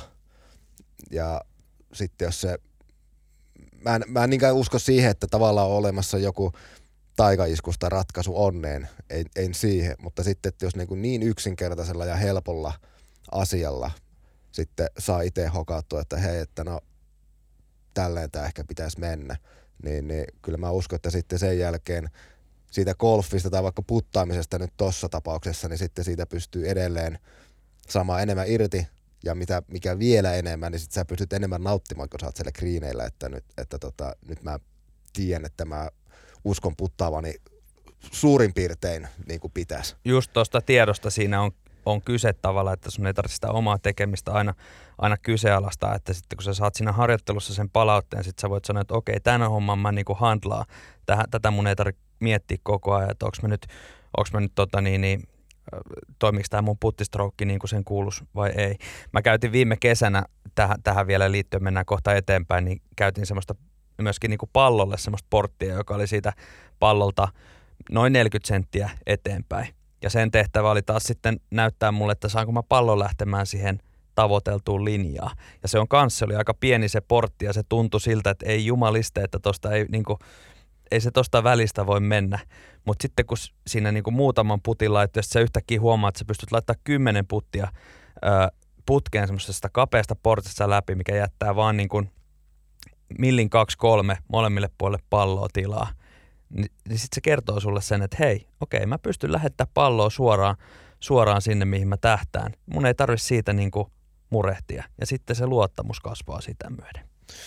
Ja sitten jos se, mä en, mä en niinkään usko siihen, että tavallaan on olemassa joku taikaiskusta ratkaisu onneen, ei, ei siihen, mutta sitten, että jos niin, niin yksinkertaisella ja helpolla asialla sitten saa itse hokattua, että hei, että no tälleen tämä ehkä pitäisi mennä, niin, niin kyllä mä uskon, että sitten sen jälkeen siitä golfista tai vaikka puttaamisesta nyt tossa tapauksessa, niin sitten siitä pystyy edelleen saamaan enemmän irti ja mitä, mikä vielä enemmän, niin sitten sä pystyt enemmän nauttimaan, kun sä oot siellä greeneillä, että nyt, että tota, nyt mä tiedän, että mä uskon puttaavani suurin piirtein niin kuin pitäisi. Just tuosta tiedosta siinä on, on kyse tavalla, että sun ei tarvitse sitä omaa tekemistä aina, aina kyseenalaistaa, että sitten kun sä saat siinä harjoittelussa sen palautteen, sitten sä voit sanoa, että okei, tänä homman mä niinku handlaan, Tähän, tätä mun ei tarvitse miettiä koko ajan, että onko mä nyt, onks mä nyt tota niin, niin toimiiko tämä mun puttistroukki niin kuin sen kuuluisi vai ei. Mä käytin viime kesänä, tähän, tähän vielä liittyen, mennään kohta eteenpäin, niin käytin semmoista myöskin niin kuin pallolle semmoista porttia, joka oli siitä pallolta noin neljäkymmentä senttiä eteenpäin. Ja sen tehtävä oli taas sitten näyttää mulle, että saanko mä pallon lähtemään siihen tavoiteltuun linjaan. Ja se on kanssa, se oli aika pieni se portti ja se tuntui siltä, että ei jumaliste, että tosta ei niinku, ei se tosta välistä voi mennä. Mutta sitten kun siinä niinku muutaman putin laittoi, ja sä yhtäkkiä huomaat, että sä pystyt laittamaan kymmenen puttia ö, putkeen semmoisesta kapeasta portista läpi, mikä jättää vaan niinku millin kaksi kolme molemmille puolelle palloa tilaa. Niin, niin sitten se kertoo sulle sen, että hei, okei, mä pystyn lähettämään palloa suoraan, suoraan sinne, mihin mä tähtään. Mun ei tarvitse siitä niinku murehtia. Ja sitten se luottamus kasvaa sitä myöden.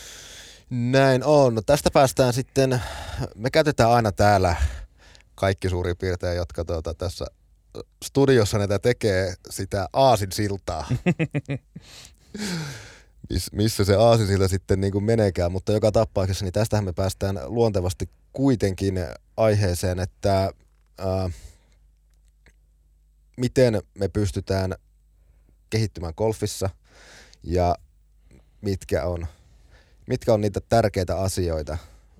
Näin on. No tästä päästään sitten, me käytetään aina täällä kaikki suurin piirtein, jotka tuota, tässä studiossa näitä tekee, sitä aasinsiltaa. Mis, missä se aasinsilta sitten niin kuin meneekään, mutta joka tapauksessa, niin tästähän me päästään luontevasti kuitenkin aiheeseen, että ää, miten me pystytään kehittymään golfissa ja mitkä on, mitkä on niitä tärkeitä asioita,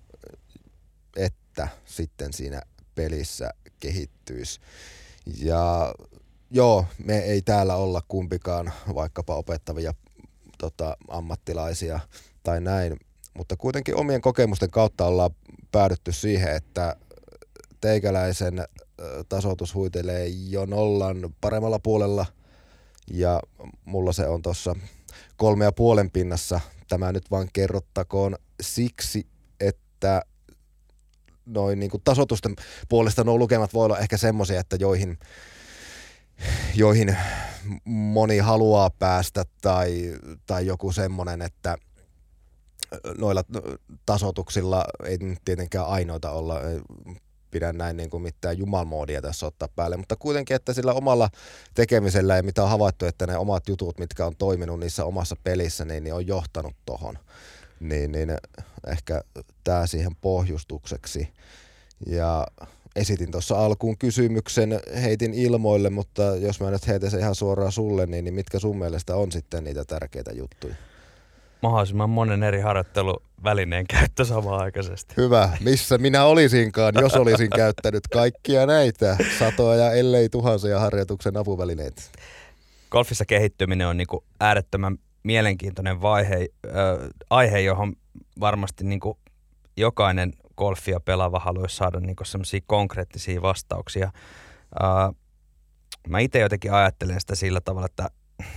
että sitten siinä pelissä kehittyisi. Ja joo, me ei täällä olla kumpikaan vaikkapa opettavia tota, ammattilaisia tai näin, mutta kuitenkin omien kokemusten kautta ollaan päädytty siihen, että teikäläisen tasoitus huitelee jo nollan paremmalla puolella ja mulla se on tuossa kolme ja puolen pinnassa. Tämä nyt vaan kerrottakoon siksi, että noin niin kuin tasoitusten puolesta nuo lukemat voi olla ehkä semmoisia, että joihin, joihin moni haluaa päästä tai, tai joku semmoinen, että noilla tasoituksilla ei tietenkään ainoita olla, pidä näin niin kuin mitään jumalmoodia tässä ottaa päälle, mutta kuitenkin, että sillä omalla tekemisellä ja mitä on havaittu, että ne omat jutut, mitkä on toiminut niissä omassa pelissä, niin, niin on johtanut tohon. Niin, niin ehkä tämä siihen pohjustukseksi. Ja esitin tuossa alkuun kysymyksen, heitin ilmoille, mutta jos mä nyt heitän sen ihan suoraan sulle, niin, niin mitkä sun mielestä on sitten niitä tärkeitä juttuja? Mahdollisimman monen eri harjoitteluvälineen käyttö samaan aikaisesti. Hyvä. Missä minä olisinkaan, jos olisin käyttänyt kaikkia näitä satoja, ellei tuhansia harjoituksen apuvälineitä? Golfissa kehittyminen on niinku äärettömän mielenkiintoinen vaihe, äh, aihe, johon varmasti niinku jokainen golfia pelaava haluaisi saada niinku semmoisia konkreettisia vastauksia. Äh, mä itse jotenkin ajattelen sitä sillä tavalla, että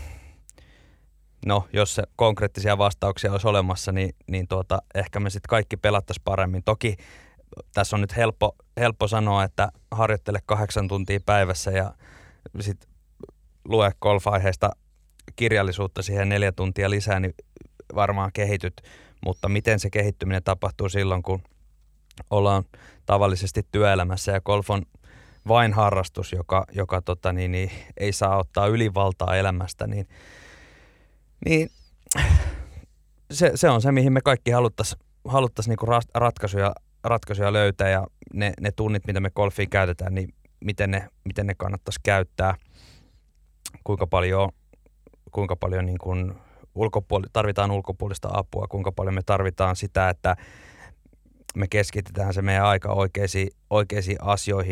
no, jos se konkreettisia vastauksia olisi olemassa, niin, niin tuota, ehkä me sitten kaikki pelattaisiin paremmin. Toki tässä on nyt helppo, helppo sanoa, että harjoittele kahdeksan tuntia päivässä ja sitten lue golf-aiheesta kirjallisuutta siihen neljä tuntia lisää, niin varmaan kehityt. Mutta miten se kehittyminen tapahtuu silloin, kun ollaan tavallisesti työelämässä ja golf on vain harrastus, joka, joka tota, niin, niin, ei saa ottaa ylivaltaa elämästä, niin Niin se, se on se, mihin me kaikki haluttaisiin haluttais niinku ratkaisuja, ratkaisuja löytää ja ne, ne tunnit, mitä me golfiin käytetään, niin miten ne, miten ne kannattaisi käyttää, kuinka paljon, kuinka paljon niin kuin ulkopuoli, tarvitaan ulkopuolista apua, kuinka paljon me tarvitaan sitä, että me keskitetään se meidän aika oikeisiin, oikeisiin asioihin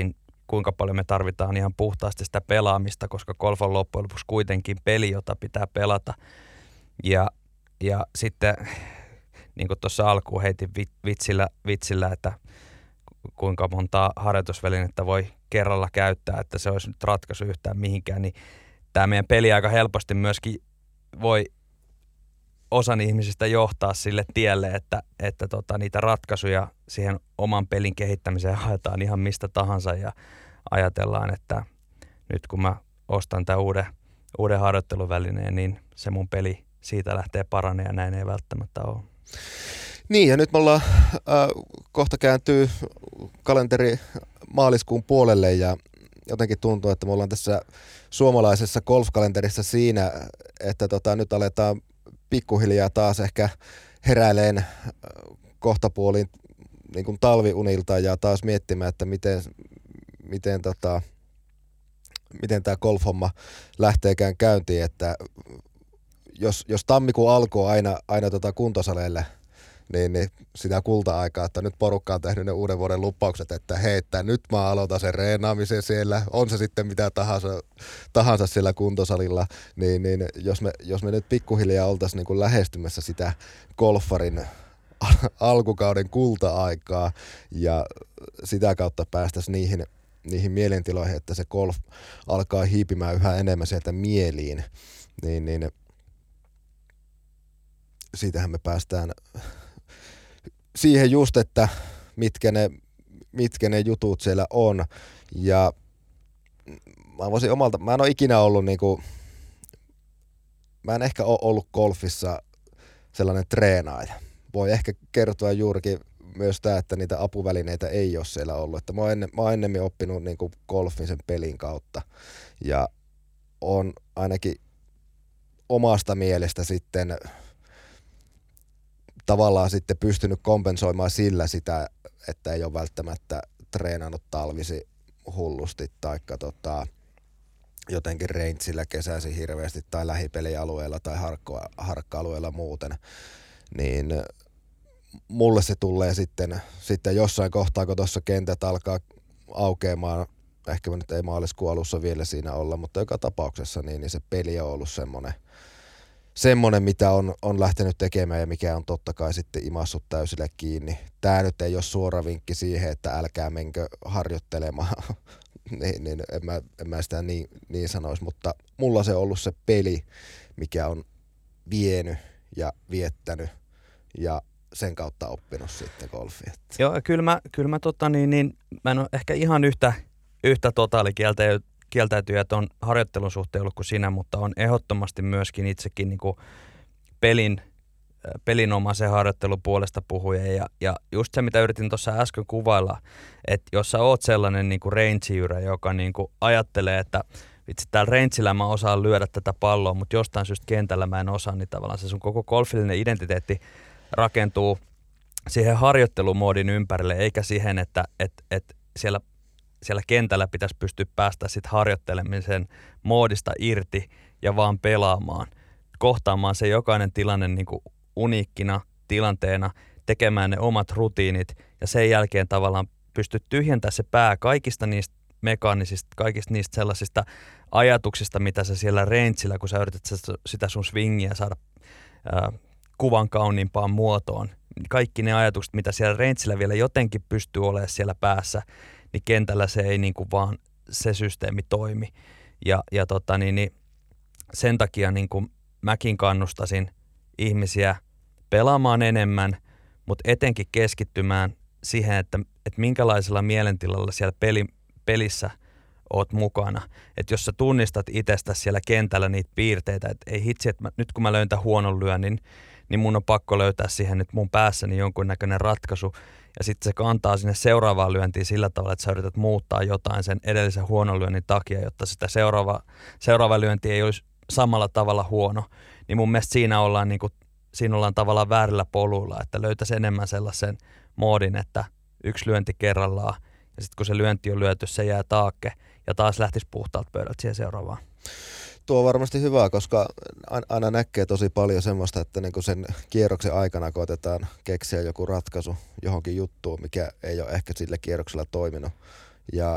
kuinka paljon me tarvitaan ihan puhtaasti sitä pelaamista, koska golf on loppujen lopuksi kuitenkin peli, jota pitää pelata. Ja, ja sitten, niin kuin tuossa alkuun heitin vitsillä, vitsillä, että kuinka montaa harjoitusvälinettä voi kerralla käyttää, että se olisi nyt ratkaisu yhtään mihinkään, niin tämä meidän peli aika helposti myöskin voi osan ihmisistä johtaa sille tielle, että, että tota, niitä ratkaisuja siihen oman pelin kehittämiseen haetaan ihan mistä tahansa ja ajatellaan, että nyt kun mä ostan tämän uuden, uuden harjoitteluvälineen, niin se mun peli siitä lähtee paranemaan ja näin ei välttämättä ole. Niin, ja nyt me ollaan, äh, kohta kääntyy kalenteri maaliskuun puolelle ja jotenkin tuntuu, että me ollaan tässä suomalaisessa golfkalenterissa siinä, että tota, nyt aletaan pikkuhiljaa taas ehkä heräileen kohtapuoliin niin kuin talviunilta ja taas miettimään, että miten, miten, tota, miten tämä golf-homma lähteekään käyntiin, että jos, jos tammikuun alkuu aina, aina tota kuntosaleille, niin, niin sitä kulta-aikaa, että nyt porukka on tehnyt ne uuden vuoden lupaukset, että hei, että nyt mä aloitan sen reenaamisen siellä, on se sitten mitä tahansa, tahansa siellä kuntosalilla, niin, niin jos, me, jos me nyt pikkuhiljaa oltaisiin niin kuin lähestymässä sitä golfarin alkukauden kulta-aikaa ja sitä kautta päästäisiin niihin, niihin mielentiloihin, että se golf alkaa hiipimään yhä enemmän sieltä mieliin, niin, niin siitähän me päästään siihen just, että mitkä ne, mitkä ne jutut siellä on. Ja mä voisin omalta, mä en ole ikinä ollut niinku, mä en ehkä ole ollut golfissa sellainen treenaaja. Voi ehkä kertoa juurikin myös tämä, että niitä apuvälineitä ei ole siellä ollut. Että mä oon, ennen, mä oon ennemmin oppinut niinku golfin sen pelin kautta. Ja on ainakin omasta mielestä sitten tavallaan sitten pystynyt kompensoimaan sillä sitä, että ei ole välttämättä treenannut talvisi hullusti taikka tota, jotenkin rangeillä kesäisin hirveästi tai lähipelialueella tai harkka- harkka-alueella muuten, niin mulle se tulee sitten, sitten jossain kohtaa, kun tuossa kentät alkaa aukeamaan, ehkä me nyt ei maaliskuun alussa vielä siinä olla, mutta joka tapauksessa niin, niin se peli on ollut semmoinen, semmoinen, mitä on, on lähtenyt tekemään ja mikä on totta kai sitten imassut täysille kiinni. Tämä nyt ei ole suora vinkki siihen, että älkää menkö harjoittelemaan, niin, niin en, mä, en mä sitä niin, niin sanoisi, mutta mulla se on ollut se peli, mikä on vienyt ja viettänyt ja sen kautta oppinut sitten golfia. Joo, kyllä mä, kyllä mä, tota, niin, niin, mä en ole ehkä ihan yhtä, yhtä totaalikieltäytynyt kieltäytyjät on harjoittelun suhteen ollut kuin sinä, mutta on ehdottomasti myöskin itsekin niin kuin pelin, pelinomaisen harjoittelun puolesta puhuja. Ja, ja just se, mitä yritin tuossa äsken kuvailla, että jos sä oot sellainen niin kuin range-jyrä, joka niin kuin ajattelee, että vitsi, täällä rangeillä mä osaan lyödä tätä palloa, mutta jostain syystä kentällä mä en osaa, niin tavallaan se sun koko golfillinen identiteetti rakentuu siihen harjoittelumoodin ympärille, eikä siihen, että et, et siellä siellä kentällä pitäisi pystyä päästä sit harjoittelemisen moodista irti ja vaan pelaamaan. Kohtaamaan se jokainen tilanne niin kuin uniikkina tilanteena, tekemään ne omat rutiinit ja sen jälkeen tavallaan pystyt tyhjentämään se pää kaikista niistä mekaanisista, kaikista niistä sellaisista ajatuksista, mitä sä siellä rangeillä, kun sä yrität sitä sun swingiä saada ää, kuvan kauniimpaan muotoon. Kaikki ne ajatukset, mitä siellä rangeillä vielä jotenkin pystyy olemaan siellä päässä, niin kentällä se ei niin kuin vaan se systeemi toimi. Ja, ja tota, niin, niin sen takia niin kuin mäkin kannustasin ihmisiä pelaamaan enemmän, mutta etenkin keskittymään siihen, että, että minkälaisella mielentilalla siellä peli, pelissä oot mukana. Että jos sä tunnistat itsestäsi siellä kentällä niitä piirteitä, että ei hitsi, että mä, nyt kun mä löyn tämän huonon lyönnin, niin mun on pakko löytää siihen nyt mun päässäni jonkunnäköinen ratkaisu. Ja sitten se kantaa sinne seuraavaan lyöntiin sillä tavalla, että sä yrität muuttaa jotain sen edellisen huonon lyönnin takia, jotta sitä seuraava, seuraava lyönti ei olisi samalla tavalla huono. Niin mun mielestä siinä ollaan, niin kuin, siinä ollaan tavallaan väärillä poluilla, että löytäisi enemmän sellaisen moodin, että yksi lyönti kerrallaan. Ja sitten kun se lyönti on lyöty, se jää taakke ja taas lähtisi puhtaalta pöydältä siihen seuraavaan. Tuo on varmasti hyvä, koska aina näkee tosi paljon semmoista, että niinku sen kierroksen aikana koetetaan keksiä joku ratkaisu johonkin juttuun, mikä ei ole ehkä sillä kierroksella toiminut. Ja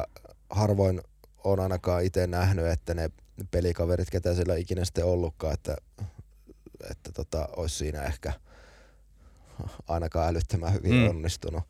harvoin on ainakaan itse nähnyt, että ne pelikaverit, ketä siellä on ikinä sitten ollutkaan, että, että tota, olisi siinä ehkä ainakaan älyttömän hyvin mm. onnistunut.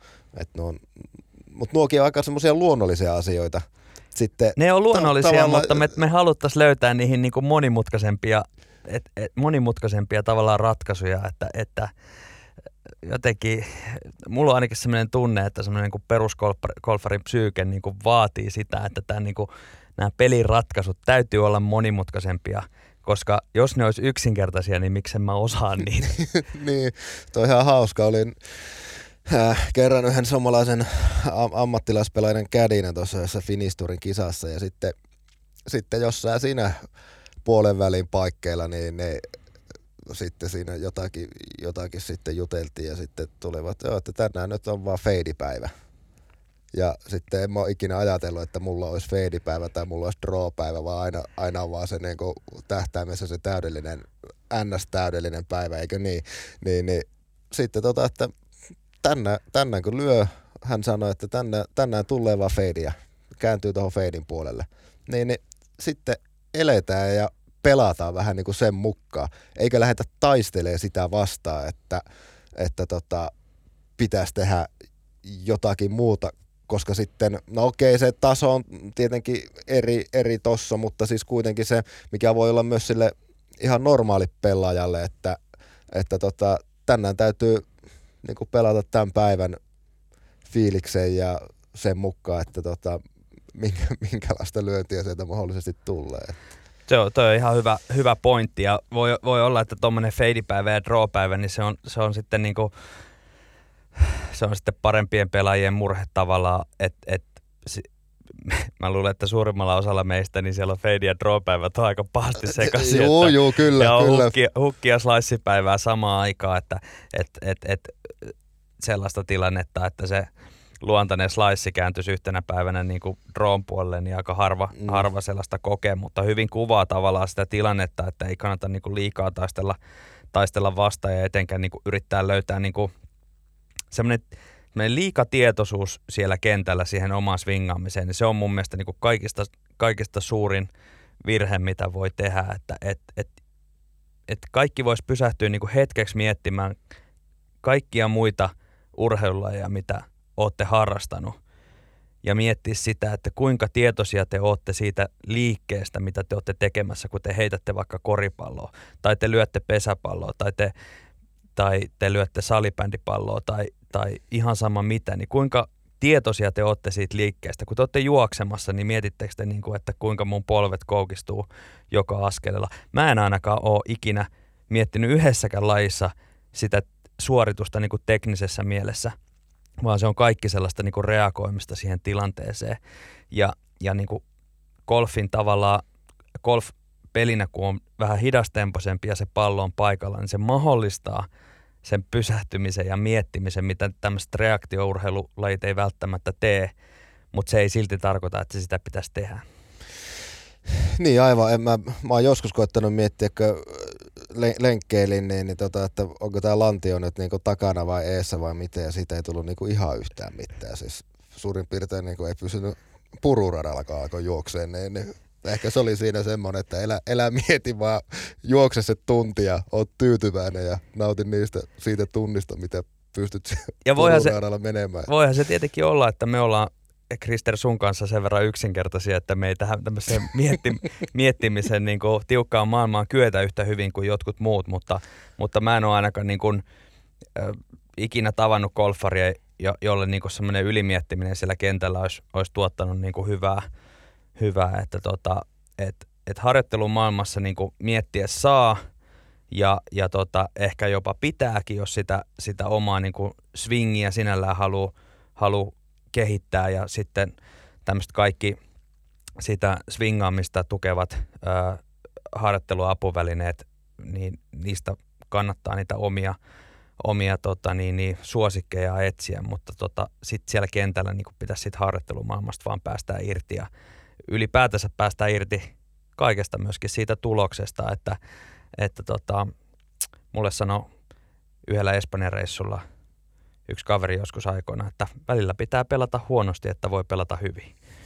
Mutta nuokin on aika semmoisia luonnollisia asioita. Sitten ne on luonnollisia, tavallaan, mutta me, me haluttaisiin löytää niihin niinku monimutkaisempia, et, et, monimutkaisempia tavallaan ratkaisuja, että, että jotenkin, mulla on ainakin sellainen tunne, että semmoinen niin perusgolfarin psyyke niin kuin vaatii sitä, että tämä, niin kuin, nämä pelin ratkaisut täytyy olla monimutkaisempia, koska jos ne olisi yksinkertaisia, niin miksen mä osaan niitä. Niin, toi ihan hauska. Olin äh, kerran yhden suomalaisen am- ammattilaispelaajan kädinä tuossa jossa Finistourin kisassa ja sitten, sitten jossain siinä puolen välin paikkeilla, niin ne sitten siinä jotakin, jotakin sitten juteltiin ja sitten tulivat, joo, että tänään nyt on vaan feidipäivä. Ja sitten en mä ole ikinä ajatellut, että mulla olisi feidipäivä tai mulla olisi draw-päivä, vaan aina, aina on vaan se niin kuin tähtäimessä se täydellinen, ns-täydellinen päivä, eikö niin? Niin, niin sitten tota, että tänään, tänään kun lyö, hän sanoi, että tänään, tänään tulee vaan feidiä, kääntyy tuohon feidin puolelle. Niin, niin sitten eletään ja pelataan vähän niin kuin sen mukaan, eikä lähdetä taistelemaan sitä vastaan, että, että tota, pitäisi tehdä jotakin muuta, koska sitten, no okei, se taso on tietenkin eri, eri tossa, mutta siis kuitenkin se, mikä voi olla myös sille ihan normaali pelaajalle, että, että tota, tänään täytyy niin kuin pelata tämän päivän fiiliksen ja sen mukaan, että tota, minkä, minkälaista lyöntiä sieltä mahdollisesti tulee. Se on, toi on ihan hyvä, hyvä pointti ja voi, voi olla, että tuommoinen feidipäivä ja draw-päivä, niin se on, se on sitten niinku, se on sitten parempien pelaajien murhe tavallaan, että et, mä luulen, että suurimmalla osalla meistä niin siellä on feidi ja draw-päivät on aika pahasti sekaisin. Joo, että, joo, kyllä, ja kyllä. Hukki, hukki ja slice-päivää samaan aikaan, että et, et, et, sellaista tilannetta, että se luontainen slice kääntyisi yhtenä päivänä niin kuin drawn puolelle, niin aika harva, mm. harva sellaista kokee, mutta hyvin kuvaa tavallaan sitä tilannetta, että ei kannata niin kuin liikaa taistella, taistella vastaan ja etenkään niin kuin yrittää löytää niin kuin semmoinen, semmoinen liikatietoisuus siellä kentällä siihen omaan swingaamiseen, niin se on mun mielestä niin kuin kaikista, kaikista suurin virhe, mitä voi tehdä, että et, et, et kaikki voisi pysähtyä niin kuin hetkeksi miettimään kaikkia muita urheilulajeja, mitä olette harrastanut ja miettiä sitä, että kuinka tietoisia te olette siitä liikkeestä, mitä te olette tekemässä, kun te heitätte vaikka koripalloa tai te lyötte pesäpalloa tai te, tai te lyötte salibändipalloa tai, tai ihan sama mitä, niin kuinka tietoisia te olette siitä liikkeestä. Kun te olette juoksemassa, niin mietittekö te, niin kuin, että kuinka mun polvet koukistuu joka askeleella. Mä en ainakaan ole ikinä miettinyt yhdessäkään lajissa sitä suoritusta niin kuin teknisessä mielessä, vaan se on kaikki sellaista niin kuin reagoimista siihen tilanteeseen. Ja, ja niin kuin golfin tavallaan, golf-pelinä kun on vähän hidastempoisempi ja se pallo on paikalla, niin se mahdollistaa sen pysähtymisen ja miettimisen, mitä tämmöiset reaktiourheilulajit ei välttämättä tee, mutta se ei silti tarkoita, että sitä pitäisi tehdä. Niin aivan. En mä, mä oon joskus koettanut miettiä, kun lenkkeilin, niin, niin tota, että onko tämä lantio nyt niinku takana vai eessä vai miten, ja siitä ei tullut niinku ihan yhtään mitään. Siis suurin piirtein niinku ei pysynyt pururadallakaan alkoi juokseen, niin, niin ehkä se oli siinä semmoinen, että elä, elä mieti vaan, juokse se tunti ja oot tyytyväinen ja nautin niistä siitä tunnista, mitä pystyt pururadalla menemään. Voihan se tietenkin olla, että me ollaan Krister sun kanssa sen verran yksinkertaisia, että me ei tähän tämmöiseen mietti, miettimisen niin kuin tiukkaan maailmaan kyetä yhtä hyvin kuin jotkut muut, mutta, mutta mä en ole ainakaan niin kuin, äh, ikinä tavannut golfaria, jo, jolle niin kuin semmoinen ylimiettiminen siellä kentällä olisi, olisi tuottanut niin kuin hyvää, hyvää, että tota, et, et harjoittelun maailmassa niin kuin miettiä saa ja, ja tota, ehkä jopa pitääkin, jos sitä, sitä omaa niin kuin swingiä sinällään haluaa halu kehittää ja sitten tämmöiset kaikki sitä swingaamista tukevat ää, harjoitteluapuvälineet, niin niistä kannattaa niitä omia, omia tota, niin, niin, suosikkeja etsiä, mutta tota, sitten siellä kentällä niin pitäisi sit harjoittelumaailmasta vaan päästää irti ja ylipäätänsä päästää irti kaikesta myöskin siitä tuloksesta, että, että tota, mulle sanoi yhdellä Espanjan reissulla yksi kaveri joskus aikoina, että välillä pitää pelata huonosti, että voi pelata hyvin.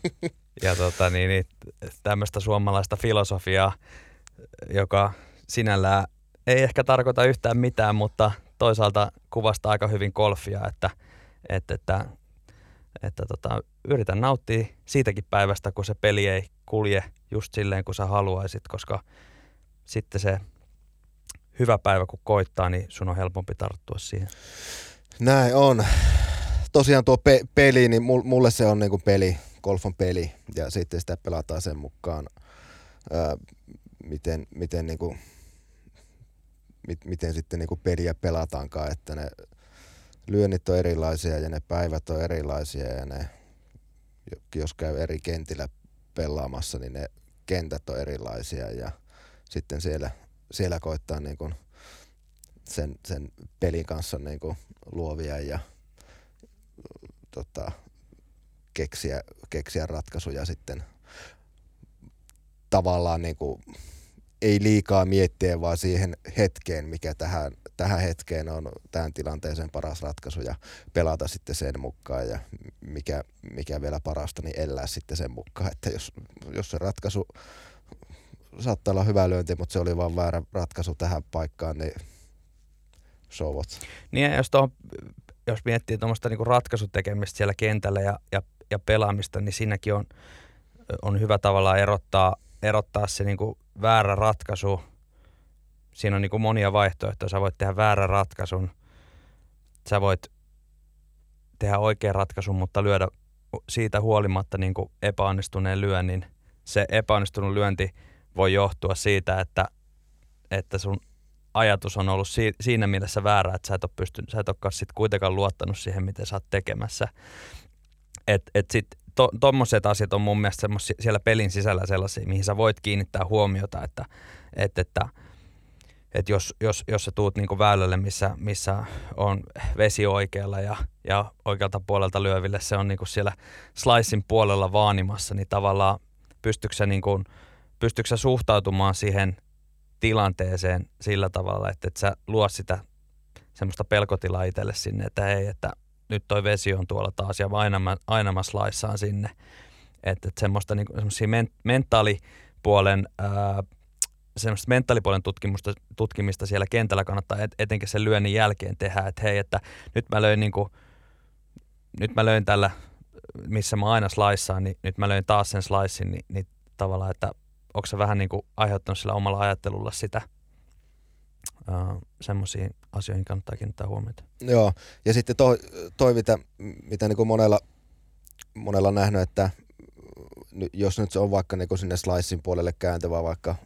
ja tota, niin, niin, tämmöistä suomalaista filosofiaa, joka sinällään ei ehkä tarkoita yhtään mitään, mutta toisaalta kuvastaa aika hyvin golfia, että, että, että, että tota, yritän nauttia siitäkin päivästä, kun se peli ei kulje just silleen, kun sä haluaisit, koska sitten se hyvä päivä, kun koittaa, niin sun on helpompi tarttua siihen. Näin on. Tosiaan tuo pe- peli, niin mulle se on niinku peli, golf on peli, ja sitten sitä pelataan sen mukaan, ää, miten, miten, niinku, mit, miten sitten niinku peliä pelataankaan, että ne lyönnit on erilaisia ja ne päivät on erilaisia ja ne, jos käy eri kentillä pelaamassa, niin ne kentät on erilaisia ja sitten siellä, siellä koittaa niinku sen, sen pelin kanssa niinku luovia ja tota, keksiä, keksiä ratkaisuja sitten tavallaan niinku, ei liikaa miettiä vaan siihen hetkeen, mikä tähän, tähän hetkeen on tähän tilanteeseen paras ratkaisu ja pelata sitten sen mukaan ja mikä, mikä vielä parasta, niin elää sitten sen mukaan, että jos, jos se ratkaisu saattaa olla hyvä lyönti, mutta se oli vaan väärä ratkaisu tähän paikkaan, niin so what. Niin ja jos, tohon, jos miettii tuommoista niinku ratkaisutekemistä siellä kentällä ja, ja, ja pelaamista, niin siinäkin on, on hyvä tavallaan erottaa, erottaa se niinku väärä ratkaisu. Siinä on niinku monia vaihtoehtoja. Sä voit tehdä väärän ratkaisun. Sä voit tehdä oikean ratkaisun, mutta lyödä siitä huolimatta niinku epäonnistuneen lyönnin. Se epäonnistunut lyönti voi johtua siitä, että, että sun ajatus on ollut si- siinä mielessä väärä, että sä et ole pystynyt, sä et olekaan sit kuitenkaan luottanut siihen, miten sä oot tekemässä. Et, et sit to, tommoset asiat on mun mielestä siellä pelin sisällä sellaisia, mihin sä voit kiinnittää huomiota, että, et, että et jos, jos, jos sä tuut niinku väylälle, missä, missä on vesi oikealla ja, ja oikealta puolelta lyöville se on niinku siellä slicein puolella vaanimassa, niin tavallaan pystytkö sä, niinku, pystytkö sä suhtautumaan siihen tilanteeseen sillä tavalla, että et sä luo sitä semmoista pelkotilaa itselle sinne, että hei, että nyt toi vesi on tuolla taas ja aina mä, aina mä slaissaan sinne. Että et semmoista niinku, semmoisia men, mentaalipuolen, ää, semmoista mentaalipuolen tutkimusta, tutkimista siellä kentällä kannattaa et, etenkin sen lyönnin jälkeen tehdä, että hei, että nyt mä löin niinku, nyt mä löin tällä, missä mä aina slaissaan, niin nyt mä löin taas sen slicein, niin, niin tavallaan, että onko se vähän niinku aiheuttanut sillä omalla ajattelulla sitä, uh, semmoisiin asioihin kannattaa kiinnittää huomiota. Joo, ja sitten toi, toi mitä, mitä niinku monella, monella on nähnyt, että jos nyt se on vaikka niinku sinne slicein puolelle kääntyvä vaikka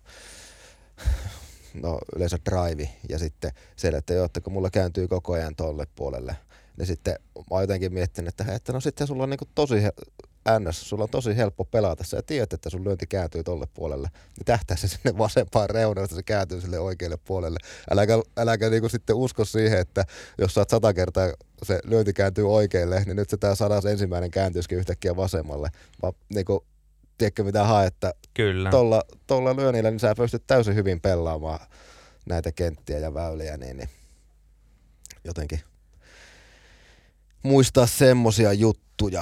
no yleensä drive ja sitten se, että joo, että kun mulla kääntyy koko ajan tolle puolelle, niin sitten mä oon jotenkin miettinyt, että, että no sitten sulla on niinku tosi ns, sulla on tosi helppo pelata. Sä tiedät, että sun lyönti kääntyy tolle puolelle, niin tähtää se sinne vasempaan reunaan, että se kääntyy sille oikealle puolelle. Äläkä, äläkä niinku sitten usko siihen, että jos sä oot sata kertaa se lyönti kääntyy oikealle, niin nyt se tää sadas ensimmäinen kääntyisikin yhtäkkiä vasemmalle. Vaan niinku, tiedätkö mitä haet, että Kyllä. Tolla, tolla lyönnillä niin sä pystyt täysin hyvin pelaamaan näitä kenttiä ja väyliä, niin, niin jotenkin muistaa semmosia juttuja.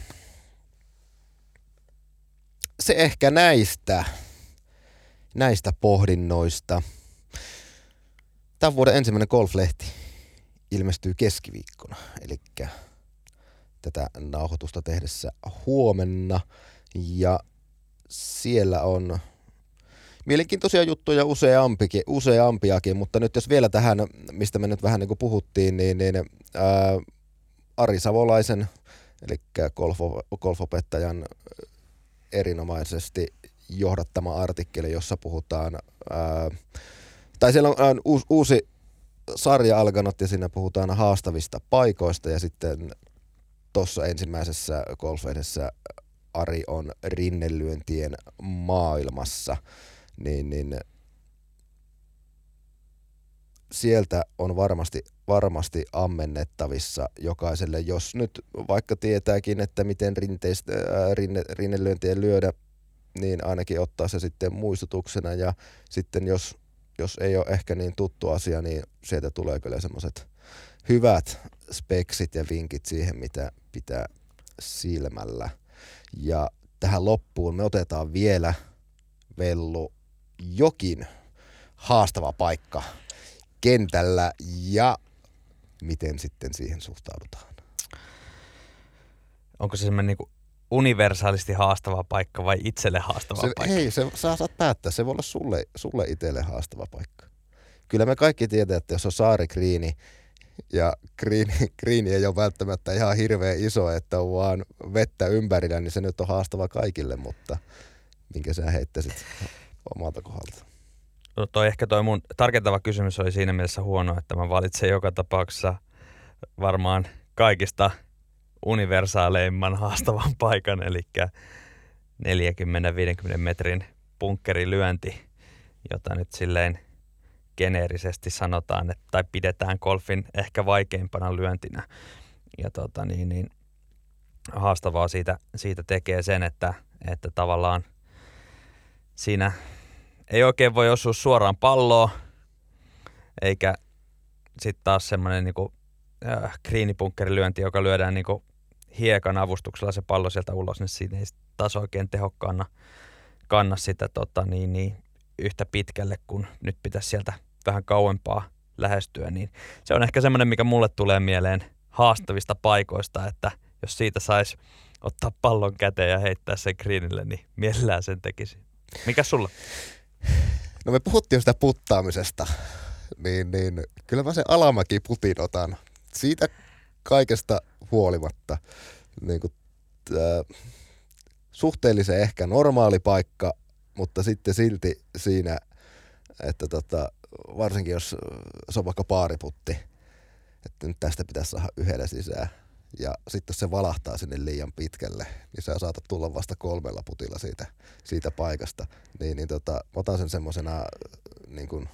Se ehkä näistä, näistä pohdinnoista. Tämän vuoden ensimmäinen golflehti ilmestyy keskiviikkona, eli tätä nauhoitusta tehdessä huomenna. Ja siellä on mielenkiintoisia juttuja useampikin, useampiakin, mutta nyt jos vielä tähän, mistä me nyt vähän niin kuin puhuttiin, niin, niin ää, Ari Savolaisen, eli golf- golfopettajan erinomaisesti johdattama artikkeli, jossa puhutaan, ää, tai siellä on ää, uusi, uusi sarja alkanut ja siinä puhutaan haastavista paikoista ja sitten tuossa ensimmäisessä golfehdessä Ari on rinnelyöntien maailmassa, niin, niin sieltä on varmasti, varmasti ammennettavissa jokaiselle, jos nyt vaikka tietääkin, että miten rinteistä, ää, rinne, rinnelyöntien lyödä, niin ainakin ottaa se sitten muistutuksena ja sitten jos, jos ei ole ehkä niin tuttu asia, niin sieltä tulee kyllä semmoiset hyvät speksit ja vinkit siihen, mitä pitää silmällä. Ja tähän loppuun me otetaan vielä, Vellu, jokin haastava paikka kentällä ja miten sitten siihen suhtaudutaan? Onko se semmoinen niin universaalisti haastava paikka vai itselle haastava se, paikka? Hei, se, sä saat päättää. Se voi olla sulle, sulle itselle haastava paikka. Kyllä me kaikki tietää, että jos on saarikriini ja kriini, kriini ei ole välttämättä ihan hirveän iso, että on vaan vettä ympärillä, niin se nyt on haastava kaikille, mutta minkä sä heittäisit omalta kohdalta? No toi ehkä toi mun tarkentava kysymys oli siinä mielessä huono, että mä valitsen joka tapauksessa varmaan kaikista universaaleimman haastavan paikan, eli neljäkymmentä viisikymmentä metrin bunkkerilyönti, jota nyt silleen geneerisesti sanotaan, että, tai pidetään golfin ehkä vaikeimpana lyöntinä. Ja tota niin, niin haastavaa siitä, siitä tekee sen, että, että tavallaan siinä ei oikein voi osua suoraan palloon, eikä sitten taas semmoinen niinku, äh, kriinipunkkerilyönti, joka lyödään niinku hiekan avustuksella se pallo sieltä ulos, niin siinä ei taas oikein tehokkaana kanna sitä tota, niin, niin, yhtä pitkälle, kun nyt pitäisi sieltä vähän kauempaa lähestyä. Niin se on ehkä semmoinen, mikä mulle tulee mieleen haastavista paikoista, että jos siitä saisi ottaa pallon käteen ja heittää sen greenille, niin mielellään sen tekisi. Mikä sulla? No me puhuttiin jo sitä puttaamisesta, niin, niin kyllä mä sen alamäki putin otan. Siitä kaikesta huolimatta niin kuin, äh, suhteellisen ehkä normaali paikka, mutta sitten silti siinä, että tota, varsinkin jos se on vaikka paariputti, että nyt tästä pitäisi saada yhdellä sisään. Ja sitten jos se valahtaa sinne liian pitkälle, niin sä saatat tulla vasta kolmella putilla siitä, siitä paikasta. Niin, niin tota, otan sen semmosena niin kuin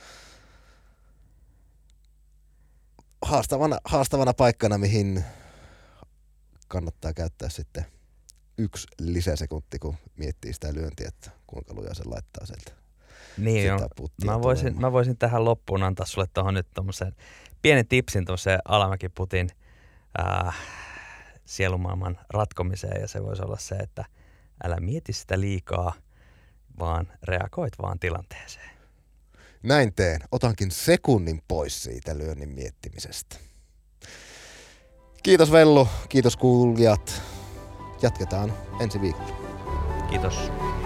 haastavana, haastavana paikkana, mihin kannattaa käyttää sitten yksi lisäsekunti, kun miettii sitä lyöntiä, että kuinka lujaa se laittaa sieltä. Niin joo. Mä voisin, mä voisin tähän loppuun antaa sulle tuohon nyt tommosen pienen tipsin tuollaiseen alamäkiputin äh, sielumaailman ratkomiseen, ja se voisi olla se, että älä mieti sitä liikaa, vaan reagoit vaan tilanteeseen. Näin teen. Otankin sekunnin pois siitä lyönnin miettimisestä. Kiitos Vellu, kiitos kuulijat. Jatketaan ensi viikolla. Kiitos.